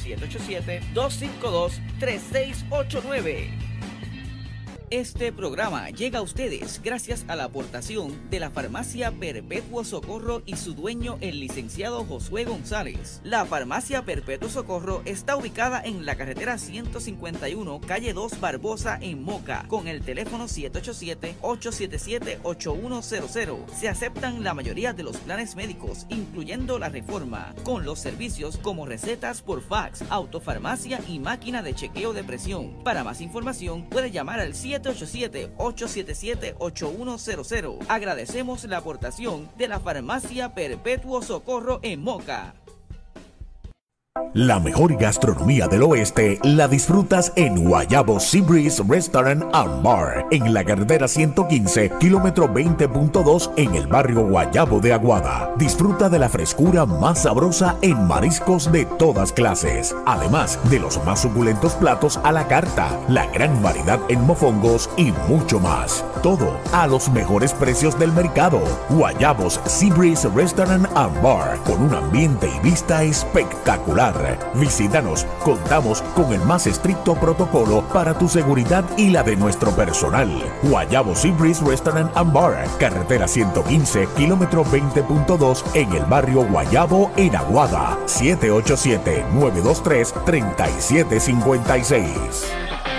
787-252-3689. Este programa llega a ustedes gracias a la aportación de la Farmacia Perpetuo Socorro y su dueño, el licenciado Josué González. La Farmacia Perpetuo Socorro está ubicada en la carretera 151, calle 2 Barbosa, en Moca, con el teléfono 787-877-8100. Se aceptan la mayoría de los planes médicos, incluyendo la Reforma, con los servicios como recetas por fax, autofarmacia y máquina de chequeo de presión. Para más información puede llamar al 787-877-8100. Agradecemos la aportación de la Farmacia Perpetuo Socorro en Moca. La mejor gastronomía del oeste la disfrutas en Guayabo Seabreeze Restaurant and Bar, en la carretera 115, kilómetro 20.2, en el barrio Guayabo de Aguada. Disfruta de la frescura más sabrosa en mariscos de todas clases, además de los más suculentos platos a la carta, la gran variedad en mofongos y mucho más. Todo a los mejores precios del mercado. Guayabos Seabreeze Restaurant and Bar, con un ambiente y vista espectacular. Visítanos, contamos con el más estricto protocolo para tu seguridad y la de nuestro personal. Guayabo Seabreeze Restaurant and Bar, carretera 115, kilómetro 20.2, en el barrio Guayabo, en Aguada. 787-923-3756.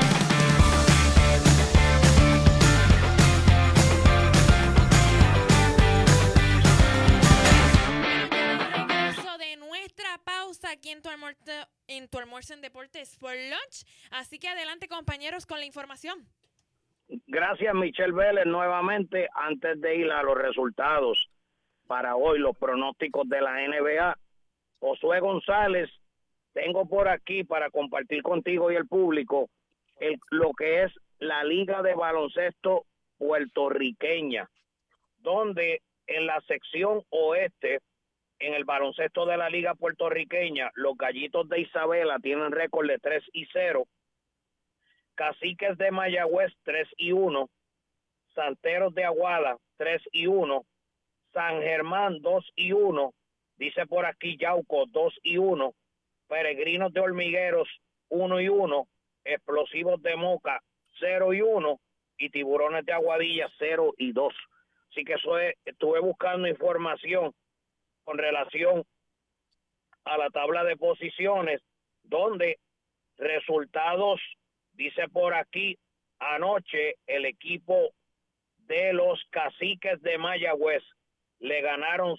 Aquí en tu almuerzo en Deportes por Lunch. Así que adelante, compañeros, con la información. Gracias, Michelle Vélez, nuevamente. Antes de ir a los resultados para hoy, los pronósticos de la NBA, Josué González, tengo por aquí para compartir contigo y el público lo que es la Liga de Baloncesto Puertorriqueña, donde en la sección oeste, en el baloncesto de la Liga Puertorriqueña, los Gallitos de Isabela tienen récord de 3-0, Caciques de Mayagüez 3-1, Santeros de Aguada 3-1, San Germán 2-1, dice por aquí Yauco 2-1, Peregrinos de Hormigueros 1-1, Explosivos de Moca 0-1 y Tiburones de Aguadilla 0-2. Así que estuve buscando información con relación a la tabla de posiciones, donde resultados, dice por aquí, anoche el equipo de los Caciques de Mayagüez le ganaron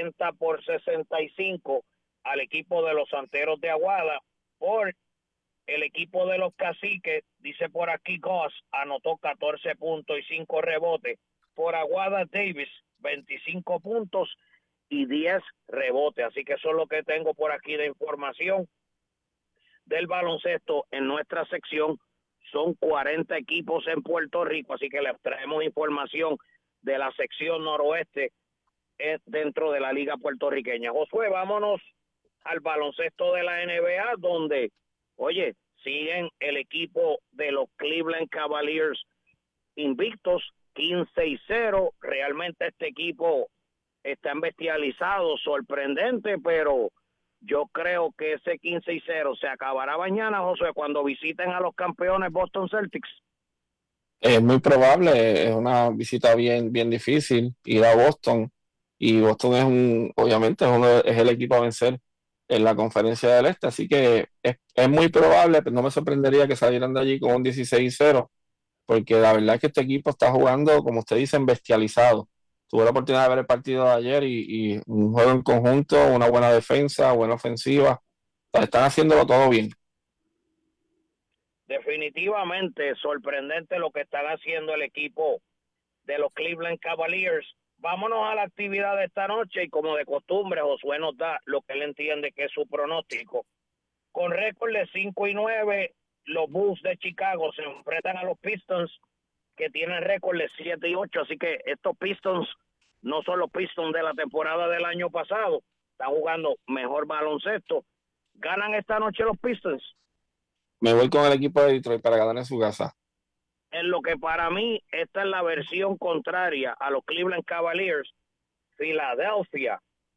70-65 al equipo de los Santeros de Aguada. Por el equipo de los Caciques, dice por aquí Goss, anotó 14 puntos y 5 rebotes. Por Aguada Davis, 25 puntos y 10 rebotes. Así que eso es lo que tengo por aquí de información del baloncesto en nuestra sección. Son 40 equipos en Puerto Rico, así que les traemos información de la sección noroeste dentro de la Liga Puertorriqueña. Josué, vámonos al baloncesto de la NBA, donde, oye, siguen el equipo de los Cleveland Cavaliers invictos, 15-0. Realmente este equipo está bestializado, sorprendente, pero yo creo que ese 15-0 se acabará mañana, José, cuando visiten a los campeones Boston Celtics. Es muy probable, es una visita bien difícil ir a Boston, y Boston obviamente es el equipo a vencer en la Conferencia del Este, así que es muy probable, pero no me sorprendería que salieran de allí con un 16-0, porque la verdad es que este equipo está jugando, como usted dice, bestializado. Tuve la oportunidad de ver el partido de ayer y un juego en conjunto, una buena defensa, buena ofensiva. Están haciéndolo todo bien. Definitivamente sorprendente lo que están haciendo el equipo de los Cleveland Cavaliers. Vámonos a la actividad de esta noche y como de costumbre Josué nos da lo que él entiende que es su pronóstico. Con récord de 5-9, los Bulls de Chicago se enfrentan a los Pistons, que tienen récord de 7-8, así que estos Pistons no son los Pistons de la temporada del año pasado, están jugando mejor baloncesto. ¿Ganan esta noche los Pistons? Me voy con el equipo de Detroit para ganar en su casa. En lo que para mí esta es la versión contraria a los Cleveland Cavaliers. Philadelphia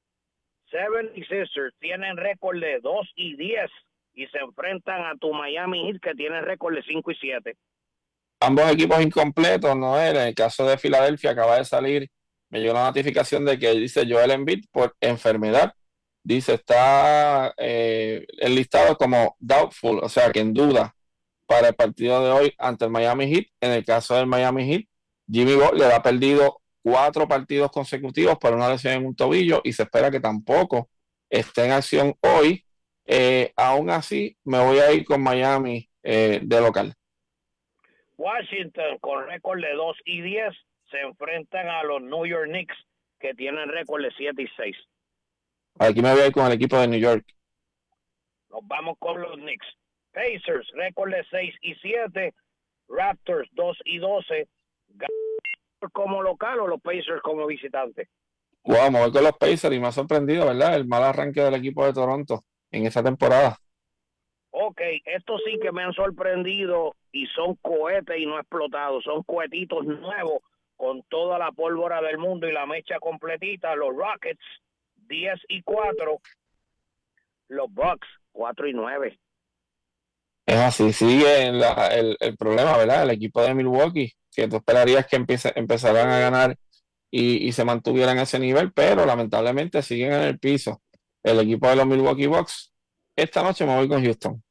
76ers tienen récord de 2-10 y se enfrentan a tu Miami Heat, que tiene récord de 5-7. Ambos equipos incompletos, ¿no? En el caso de Filadelfia acaba de salir, me llegó la notificación de que dice Joel Embiid por enfermedad, dice está enlistado como doubtful, o sea que en duda para el partido de hoy ante el Miami Heat. En el caso del Miami Heat, Jimmy Butler ha perdido 4 partidos consecutivos por una lesión en un tobillo y se espera que tampoco esté en acción hoy. Aún así, me voy a ir con Miami de local. Washington, con récord de 2-10, se enfrentan a los New York Knicks, que tienen récord de 7-6. Aquí me voy a ir con el equipo de New York. Nos vamos con los Knicks. Pacers, récord de 6-7. Raptors, 2-12. ¿Como local o los Pacers como visitante? Wow, me voy con los Pacers y me ha sorprendido, ¿verdad? El mal arranque del equipo de Toronto en esta temporada. Ok, estos sí que me han sorprendido y son cohetes y no explotados. Son cohetitos nuevos con toda la pólvora del mundo y la mecha completita. Los Rockets, 10-4. Los Bucks, 4-9. Es así, sigue el problema, ¿verdad? El equipo de Milwaukee, que tú esperarías que empezaran a ganar y se mantuvieran a ese nivel, pero lamentablemente siguen en el piso. El equipo de los Milwaukee Bucks, esta noche me voy con Houston.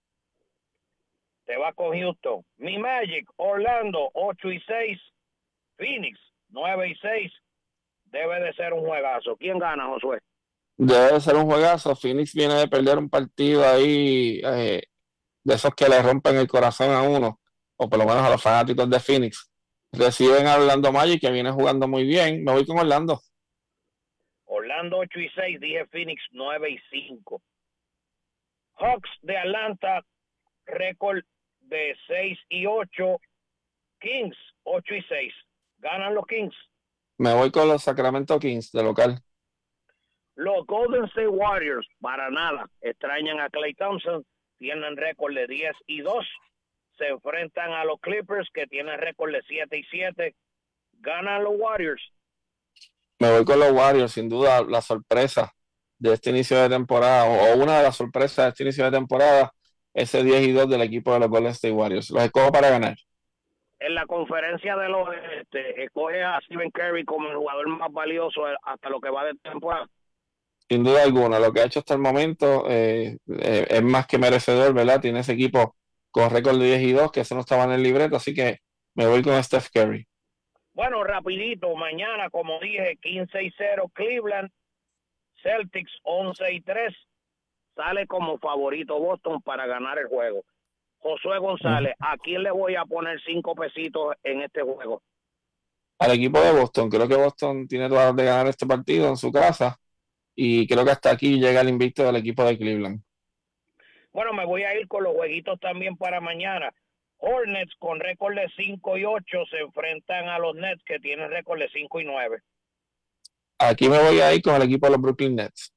Te va con Houston. Mi Magic, Orlando, 8-6. Phoenix, 9-6. Debe de ser un juegazo. ¿Quién gana, Josué? Debe de ser un juegazo. Phoenix viene de perder un partido ahí, de esos que le rompen el corazón a uno, o por lo menos a los fanáticos de Phoenix. Reciben a Orlando Magic, que viene jugando muy bien. Me voy con Orlando. Orlando 8-6, dije Phoenix 9-5. Hawks de Atlanta, récord de 6-8. Kings 8-6. ¿Ganan los Kings? Me voy con los Sacramento Kings de local. Los Golden State Warriors, para nada, extrañan a Klay Thompson, tienen récord de 10-2. Se enfrentan a los Clippers, que tienen récord de 7-7. ¿Ganan los Warriors? Me voy con los Warriors, sin duda la sorpresa de este inicio de temporada, o una de las sorpresas de este inicio de temporada, ese 10-2 del equipo de los Golden State Warriors. Los escojo para ganar. En la conferencia de los escoge a Stephen Curry como el jugador más valioso hasta lo que va de temporada. Sin duda alguna, lo que ha hecho hasta el momento es más que merecedor, ¿verdad? Tiene ese equipo con récord de 10-2, que eso no estaba en el libreto, así que me voy con Steph Curry. Bueno, rapidito, mañana, como dije, 15-0 Cleveland, Celtics 11-3, sale como favorito Boston para ganar el juego. Josué González, ¿a quién le voy a poner 5 pesitos en este juego? Al equipo de Boston, creo que Boston tiene todas de ganar este partido en su casa, y creo que hasta aquí llega el invicto del equipo de Cleveland. Bueno, me voy a ir con los jueguitos también para mañana. Hornets con récord de 5-8 se enfrentan a los Nets, que tienen récord de 5-9. Aquí me voy a ir con el equipo de los Brooklyn Nets.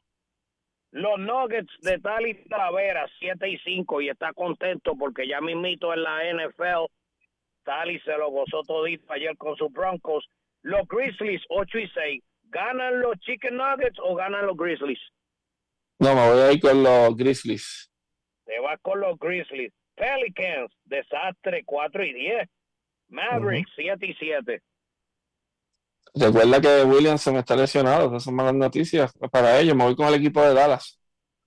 Los Nuggets de Tali Talavera, 7-5, y está contento porque ya mismito en la NFL, Tali se lo gozó todito ayer con sus Broncos. Los Grizzlies, 8-6. ¿Ganan los Chicken Nuggets o ganan los Grizzlies? No, me voy a ir con los Grizzlies. Te vas con los Grizzlies. Pelicans, desastre, 4-10. Mavericks, 7-7. Recuerda que Williamson está lesionado, esas son malas noticias para ellos. Me voy con el equipo de Dallas.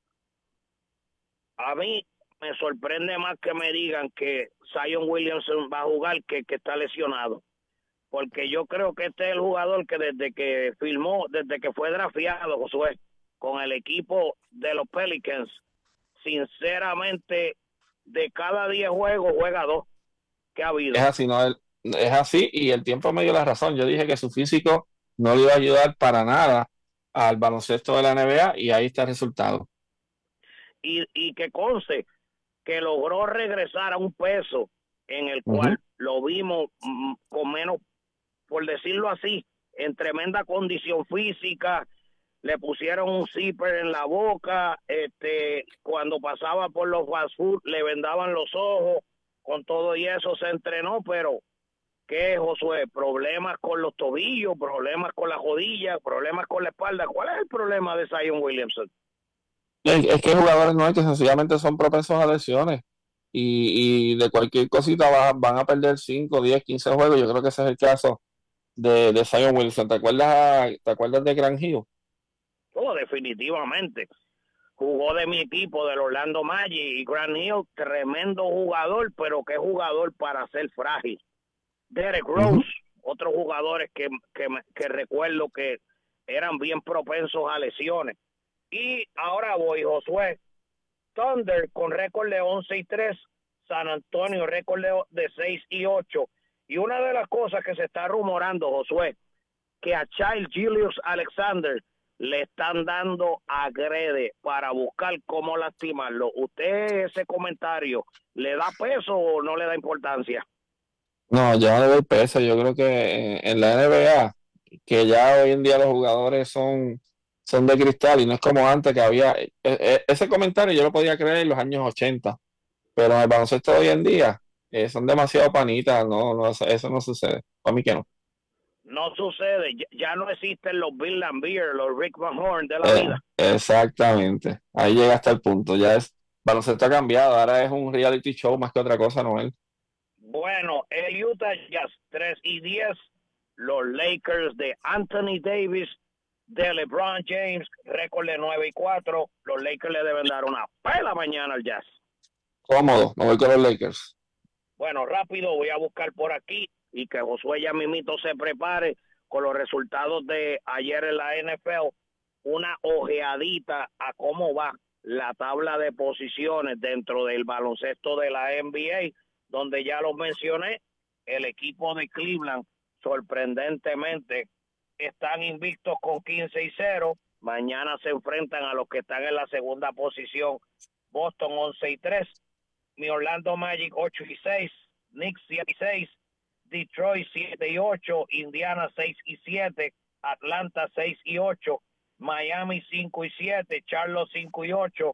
A mí me sorprende más que me digan que Zion Williamson va a jugar que está lesionado. Porque yo creo que este es el jugador que desde que fue drafteado, Josué, con el equipo de los Pelicans, sinceramente, de cada 10 juegos, juega 2 que ha habido. Es así, ¿no? Es así, y el tiempo me dio la razón. Yo dije que su físico no le iba a ayudar para nada al baloncesto de la NBA, y ahí está el resultado. Y que conste que logró regresar a un peso en el cual lo vimos con menos, por decirlo así, en tremenda condición física. Le pusieron un zipper en la boca, cuando pasaba por los fast food le vendaban los ojos, con todo y eso se entrenó, pero ¿qué, Josué? Problemas con los tobillos, problemas con las rodillas, problemas con la espalda. ¿Cuál es el problema de Zion Williamson? Es que hay jugadores no que sencillamente son propensos a lesiones y de cualquier cosita van a perder 5, 10, 15 juegos. Yo creo que ese es el caso de Zion Wilson. ¿Te acuerdas de Grant Hill? Oh, definitivamente. Jugó de mi equipo, del Orlando Magic, y Grant Hill, tremendo jugador, pero qué jugador para ser frágil. Derek Rose, otros jugadores que recuerdo que eran bien propensos a lesiones. Y ahora voy, Josué. Thunder con récord de 11-3, San Antonio récord de 6-8. Y una de las cosas que se está rumorando, Josué, que a Child Julius Alexander le están dando agrede para buscar cómo lastimarlo. ¿Usted ese comentario le da peso o no le da importancia? No, yo no le doy peso. Yo creo que en la NBA, que ya hoy en día los jugadores son de cristal y no es como antes que había. Ese comentario yo lo podía creer en los años 80, pero en el baloncesto de hoy en día son demasiado panitas. No, eso no sucede. Para mí que no. No sucede, ya no existen los Bill Laimbeer, los Rick Van Horn de la vida. Exactamente, ahí llega hasta el punto. Baloncesto ha cambiado, ahora es un reality show más que otra cosa, Noel. Bueno, el Utah Jazz 3-10, los Lakers de Anthony Davis, de LeBron James, récord de 9-4. Los Lakers le deben dar una pela mañana al Jazz. Cómodo, me voy con los Lakers. Bueno, rápido, voy a buscar por aquí y que Josué ya mismito se prepare con los resultados de ayer en la NFL, una ojeadita a cómo va la tabla de posiciones dentro del baloncesto de la NBA, donde ya lo mencioné, el equipo de Cleveland sorprendentemente están invictos con 15-0, mañana se enfrentan a los que están en la segunda posición, Boston 11-3, mi Orlando Magic 8-6, Knicks 7-6, Detroit 7-8, Indiana 6-7, Atlanta 6-8, Miami 5-7, Charlotte 5-8,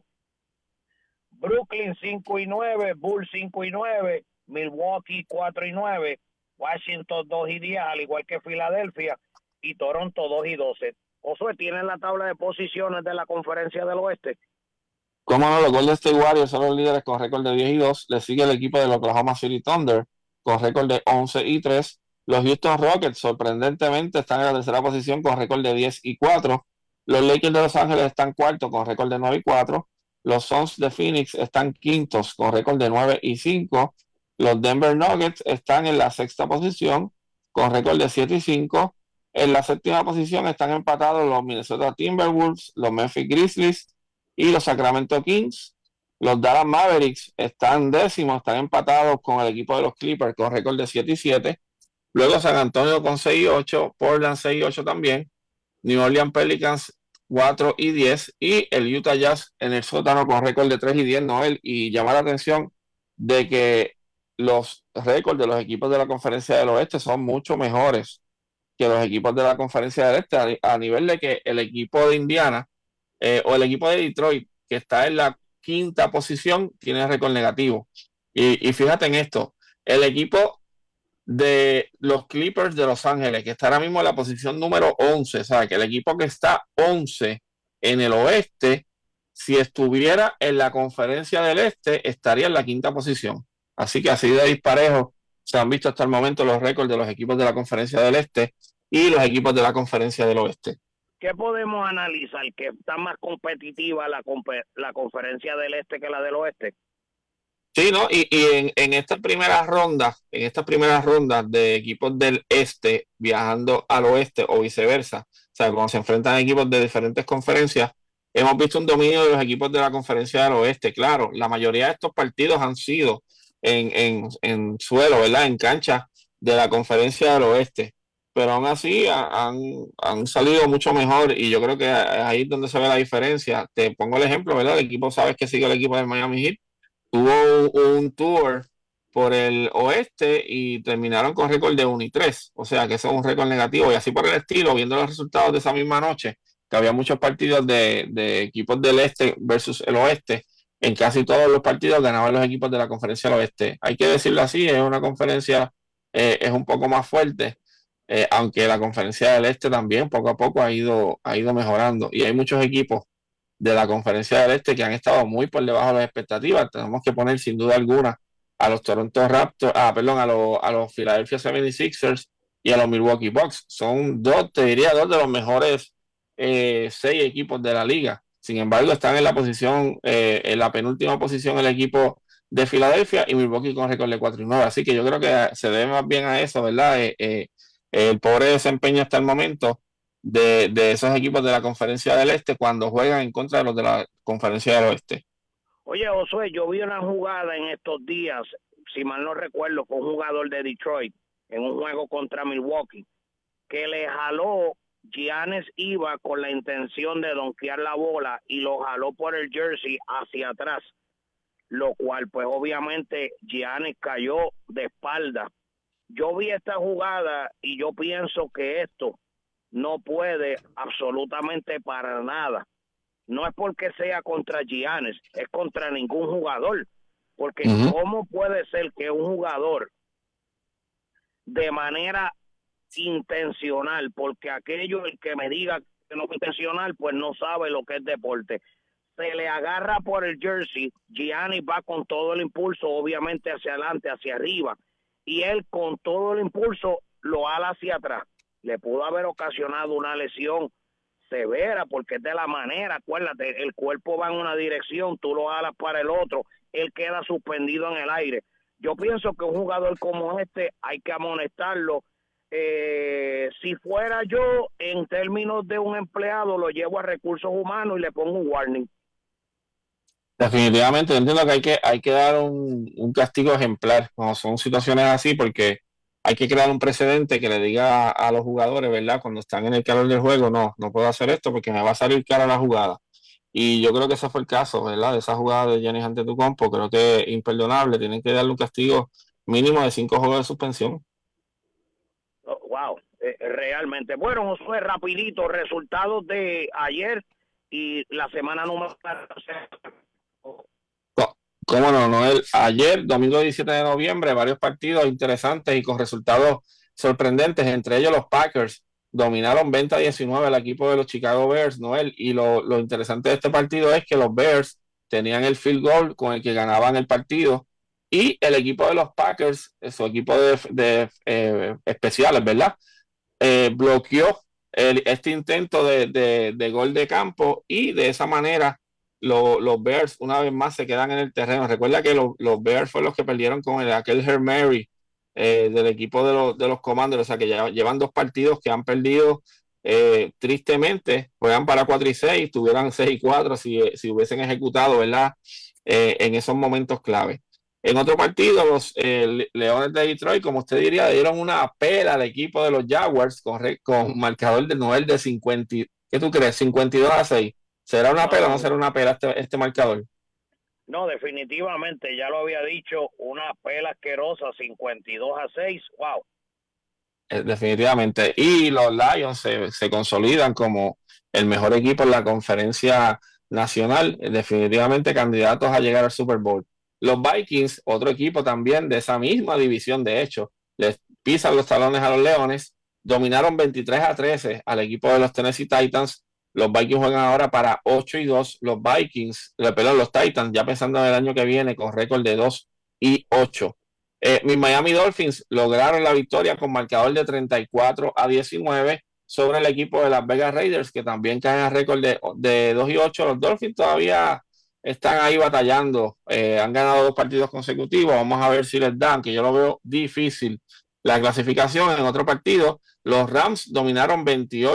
Brooklyn 5-9, Bulls 5-9, Milwaukee 4-9, Washington 2-10, al igual que Filadelfia, y Toronto 2-12. Josué, ¿tienen la tabla de posiciones de la Conferencia del Oeste? Cómo no, los Golden State Warriors son los líderes con récord de 10-2, le sigue el equipo de los Oklahoma City Thunder con récord de 11-3. Los Houston Rockets, sorprendentemente, están en la tercera posición con récord de 10-4. Los Lakers de Los Ángeles están cuartos con récord de 9-4. Los Suns de Phoenix están quintos con récord de 9-5. Los Denver Nuggets están en la sexta posición con récord de 7-5. En la séptima posición están empatados los Minnesota Timberwolves, los Memphis Grizzlies y los Sacramento Kings. Los Dallas Mavericks están décimos, están empatados con el equipo de los Clippers con récord de 7-7. Luego San Antonio con 6-8, Portland 6-8 también, New Orleans Pelicans 4-10 y el Utah Jazz en el sótano con récord de 3-10, Noel. Y llama la atención de que los récords de los equipos de la Conferencia del Oeste son mucho mejores que los equipos de la Conferencia del Este, a nivel de que el equipo de Indiana o el equipo de Detroit, que está en la quinta posición, tiene récord negativo. Y fíjate en esto, el equipo de los Clippers de Los Ángeles, que está ahora mismo en la posición número 11, o sea, que el equipo que está 11 en el oeste, si estuviera en la Conferencia del Este, estaría en la quinta posición. Así que así de disparejo se han visto hasta el momento los récords de los equipos de la Conferencia del Este y los equipos de la Conferencia del Oeste. ¿Qué podemos analizar? ¿Que está más competitiva la Conferencia del Este que la del Oeste? Sí, ¿no? Y en estas primeras rondas de equipos del Este viajando al Oeste o viceversa, o sea, cuando se enfrentan equipos de diferentes conferencias, hemos visto un dominio de los equipos de la Conferencia del Oeste. Claro, la mayoría de estos partidos han sido en suelo, ¿verdad? En cancha de la Conferencia del Oeste. Pero aún así han salido mucho mejor y yo creo que ahí es donde se ve la diferencia. Te pongo el ejemplo, ¿verdad? El equipo, sabes que sigue el equipo del Miami Heat, tuvo un tour por el oeste y terminaron con récord de 1-3, o sea que eso es un récord negativo y así por el estilo, viendo los resultados de esa misma noche, que había muchos partidos de equipos del este versus el oeste, en casi todos los partidos ganaban los equipos de la conferencia del oeste. Hay que decirlo así, es una conferencia, es un poco más fuerte, aunque la conferencia del este también poco a poco ha ido mejorando y hay muchos equipos de la conferencia del este que han estado muy por debajo de las expectativas. Tenemos que poner sin duda alguna a los Toronto Raptors, perdón, a los Philadelphia 76ers y a los Milwaukee Bucks. Son dos, te diría, dos de los mejores 6 equipos de la liga. Sin embargo, están en la posición, en la penúltima posición el equipo de Filadelfia y Milwaukee con récord de 4-9. Así que yo creo que se debe más bien a eso, ¿verdad? El pobre desempeño hasta el momento de esos equipos de la conferencia del este cuando juegan en contra de los de la conferencia del oeste. Oye, Josué, yo vi una jugada en estos días, si mal no recuerdo, con un jugador de Detroit en un juego contra Milwaukee, que le jaló, Giannis iba con la intención de donkear la bola y lo jaló por el jersey hacia atrás, lo cual pues obviamente Giannis cayó de espalda. Yo vi esta jugada y yo pienso que esto no puede absolutamente para nada. No es porque sea contra Giannis, es contra ningún jugador. Porque ¿cómo puede ser que un jugador de manera intencional, porque aquello, el que me diga que no es intencional, pues no sabe lo que es deporte, se le agarra por el jersey, Giannis va con todo el impulso, obviamente hacia adelante, hacia arriba, y él con todo el impulso lo ala hacia atrás. Le pudo haber ocasionado una lesión severa, porque es de la manera, acuérdate, el cuerpo va en una dirección, tú lo alas para el otro, él queda suspendido en el aire. Yo pienso que un jugador como este hay que amonestarlo. Si fuera yo, en términos de un empleado, lo llevo a recursos humanos y le pongo un warning. Definitivamente, entiendo que hay que dar un castigo ejemplar cuando son situaciones así, porque hay que crear un precedente que le diga a los jugadores, ¿verdad? Cuando están en el calor del juego, no puedo hacer esto porque me va a salir cara la jugada. Y yo creo que ese fue el caso, ¿verdad? De esa jugada de Giannis Antetokounmpo, creo que es imperdonable. Tienen que darle un castigo mínimo de 5 juegos de suspensión. Oh, wow, realmente. Bueno, Josué, rapidito, resultados de ayer y la semana número. ¿Cómo no, Noel? Ayer, domingo 17 de noviembre, varios partidos interesantes y con resultados sorprendentes, entre ellos los Packers dominaron 20-19 al equipo de los Chicago Bears, Noel, y lo interesante de este partido es que los Bears tenían el field goal con el que ganaban el partido y el equipo de los Packers, su equipo de especiales, ¿verdad? Bloqueó este intento de gol de campo y de esa manera los Bears una vez más se quedan en el terreno. Recuerda que los Bears fueron los que perdieron con aquel Hail Mary del equipo de los Commanders, o sea que ya llevan 2 partidos que han perdido tristemente, juegan para 4-6, tuvieran 6-4 si hubiesen ejecutado, ¿verdad? En esos momentos clave. En otro partido, los Leones de Detroit, como usted diría, dieron una pela al equipo de los Jaguars con marcador de Noel de 50, ¿qué tú crees? 52-6. ¿Será una pela o no será una pela este marcador? No, definitivamente, ya lo había dicho, una pela asquerosa, 52-6, wow. Definitivamente. Y los Lions se consolidan como el mejor equipo en la conferencia nacional, definitivamente candidatos a llegar al Super Bowl. Los Vikings, otro equipo también de esa misma división, de hecho, les pisan los talones a los Leones, dominaron 23-13 al equipo de los Tennessee Titans. Los Vikings juegan ahora para 8-2. Los Vikings, los Titans, ya pensando en el año que viene, con récord de 2-8. Mis Miami Dolphins lograron la victoria con marcador de 34-19 sobre el equipo de Las Vegas Raiders, que también caen a récord de 2-8. Los Dolphins todavía están ahí batallando. Han ganado 2 partidos consecutivos. Vamos a ver si les dan, que yo lo veo difícil. La clasificación en otro partido, los Rams dominaron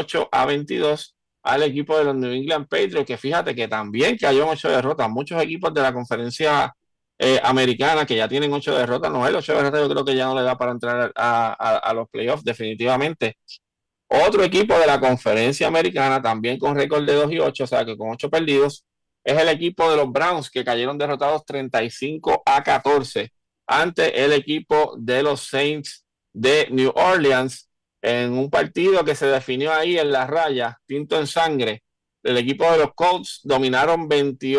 28-22 al equipo de los New England Patriots, que fíjate que también cayó en 8 derrotas. Muchos equipos de la conferencia americana que ya tienen 8 derrotas, no, el 8 derrotas yo creo que ya no le da para entrar a los playoffs definitivamente. Otro equipo de la conferencia americana también con récord de 2-8, o sea que con 8 perdidos, es el equipo de los Browns, que cayeron derrotados 35-14 ante el equipo de los Saints de New Orleans, en un partido que se definió ahí en las rayas, tinto en sangre. El equipo de los Colts dominaron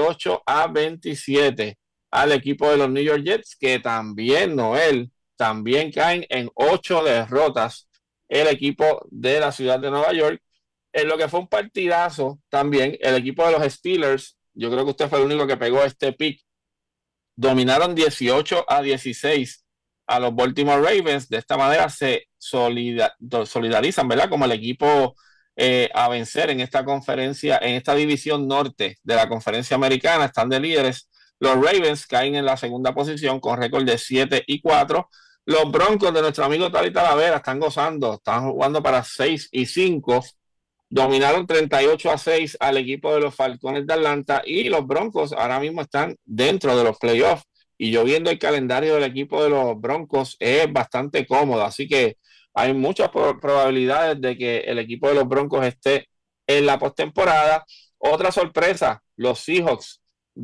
28-27 al equipo de los New York Jets, que también, Noel, también caen en 8 derrotas el equipo de la ciudad de Nueva York. En lo que fue un partidazo también, el equipo de los Steelers, yo creo que usted fue el único que pegó este pick, dominaron 18-16 a los Baltimore Ravens. De esta manera se solidarizan, ¿verdad? Como el equipo a vencer en esta conferencia, en esta división norte de la conferencia americana. Están de líderes. Los Ravens caen en la segunda posición con récord de 7-4. Los Broncos de nuestro amigo Tali Talavera están gozando, están jugando para 6-5. Dominaron 38-6 al equipo de los Falcones de Atlanta, y los Broncos ahora mismo están dentro de los playoffs. Y yo viendo el calendario del equipo de los Broncos es bastante cómodo, así que hay muchas probabilidades de que el equipo de los Broncos esté en la postemporada. Otra sorpresa, los Seahawks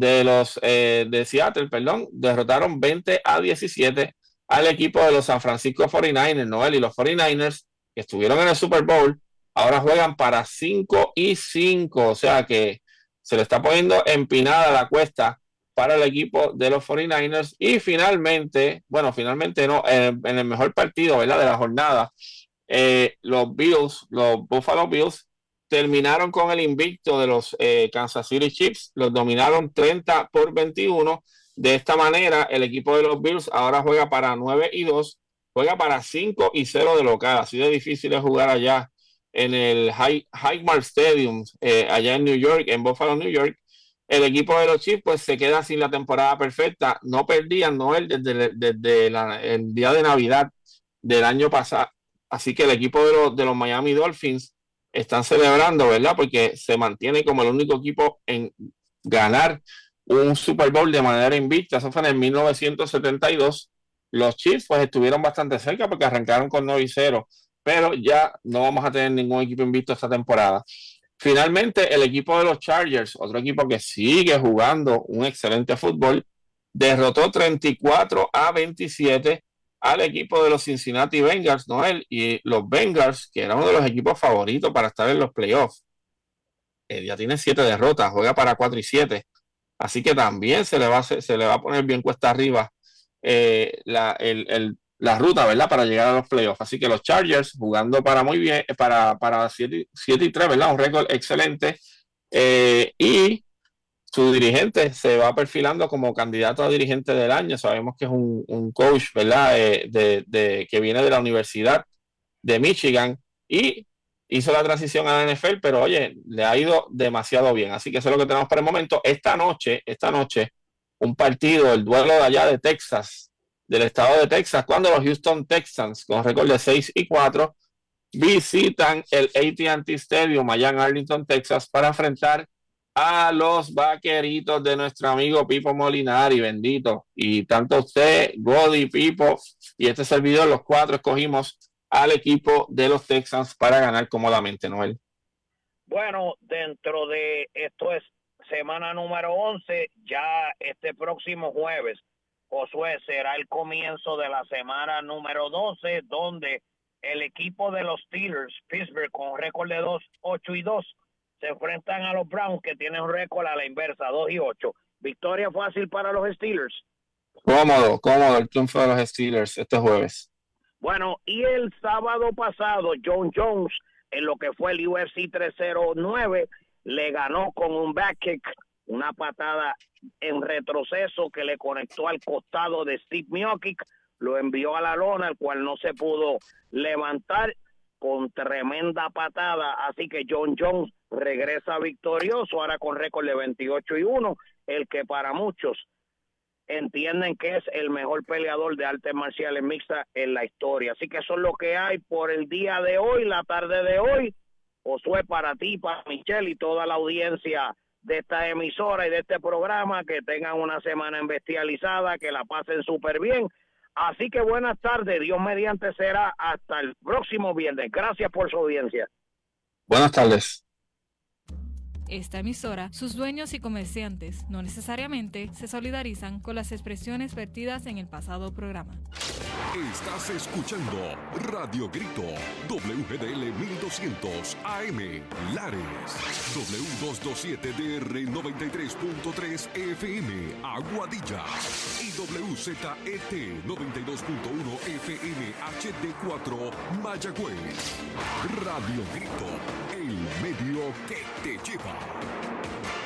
de Seattle, derrotaron 20-17 al equipo de los San Francisco 49ers, Noel, y los 49ers, que estuvieron en el Super Bowl, ahora juegan para 5-5, o sea que se le está poniendo empinada la cuesta para el equipo de los 49ers. Y finalmente no, en el mejor partido, ¿verdad?, de la jornada, los Buffalo Bills terminaron con el invicto de los Kansas City Chiefs, los dominaron 30-21. De esta manera, el equipo de los Bills ahora juega para 9-2, juega para 5-0 de local. Así de difícil es jugar allá en el Highmark Stadium, allá en New York, en Buffalo, New York. El equipo de los Chiefs pues se queda sin la temporada perfecta. No perdían, Noel, desde el día de Navidad del año pasado. Así que el equipo de los Miami Dolphins están celebrando, ¿verdad? Porque se mantiene como el único equipo en ganar un Super Bowl de manera invicta. Eso fue en el 1972. Los Chiefs pues estuvieron bastante cerca porque arrancaron con 9-0, pero ya no vamos a tener ningún equipo invicto esta temporada. Finalmente, el equipo de los Chargers, otro equipo que sigue jugando un excelente fútbol, derrotó 34-27 al equipo de los Cincinnati Bengals, Noel, y los Bengals, que era uno de los equipos favoritos para estar en los playoffs, ya tiene 7 derrotas, juega para 4-7, así que también se le va a poner bien cuesta arriba la ruta, ¿verdad?, para llegar a los playoffs. Así que los Chargers jugando para muy bien, para 7-3, ¿verdad?, un récord excelente, y su dirigente se va perfilando como candidato a dirigente del año. Sabemos que es un coach, ¿verdad?, que viene de la Universidad de Michigan y hizo la transición a la NFL, pero oye, le ha ido demasiado bien. Así que eso es lo que tenemos por el momento. Esta noche, un partido, el duelo de allá de Texas, del estado de Texas, cuando los Houston Texans, con récord de 6-4, visitan el AT&T Stadium allá en Arlington, Texas, para enfrentar a los Vaqueritos de nuestro amigo Pipo Molinari, bendito. Y tanto usted, Godi, Pipo y este servidor, los 4 escogimos al equipo de los Texans para ganar cómodamente, Noel. Bueno, dentro de esto es semana número 11, ya este próximo jueves, Josué, será el comienzo de la semana número 12, donde el equipo de los Steelers, Pittsburgh, con récord de 8-2, se enfrentan a los Browns, que tienen un récord a la inversa, 2-8. Victoria fácil para los Steelers. Cómodo el triunfo de los Steelers este jueves. Bueno, y el sábado pasado, John Jones, en lo que fue el UFC 309, le ganó con un back kick, una patada en retroceso que le conectó al costado de Steve Miocic, lo envió a la lona, el cual no se pudo levantar con tremenda patada. Así que John Jones regresa victorioso, ahora con récord de 28-1, el que para muchos entienden que es el mejor peleador de artes marciales mixtas en la historia. Así que eso es lo que hay por el día de hoy, la tarde de hoy. Josué, para ti, para Michelle y toda la audiencia de esta emisora y de este programa, que tengan una semana bestializada, que la pasen súper bien. Así que buenas tardes, Dios mediante será hasta el próximo viernes. Gracias por su audiencia. Buenas tardes. esta emisora, sus dueños y comerciantes no necesariamente se solidarizan con las expresiones vertidas en el pasado programa. Estás escuchando Radio Grito, WGDL 1200 AM, Lares, W227DR 93.3 FM, Aguadilla, y WZET 92.1 FM HD4, Mayagüez. Radio Grito, el medio que te lleva.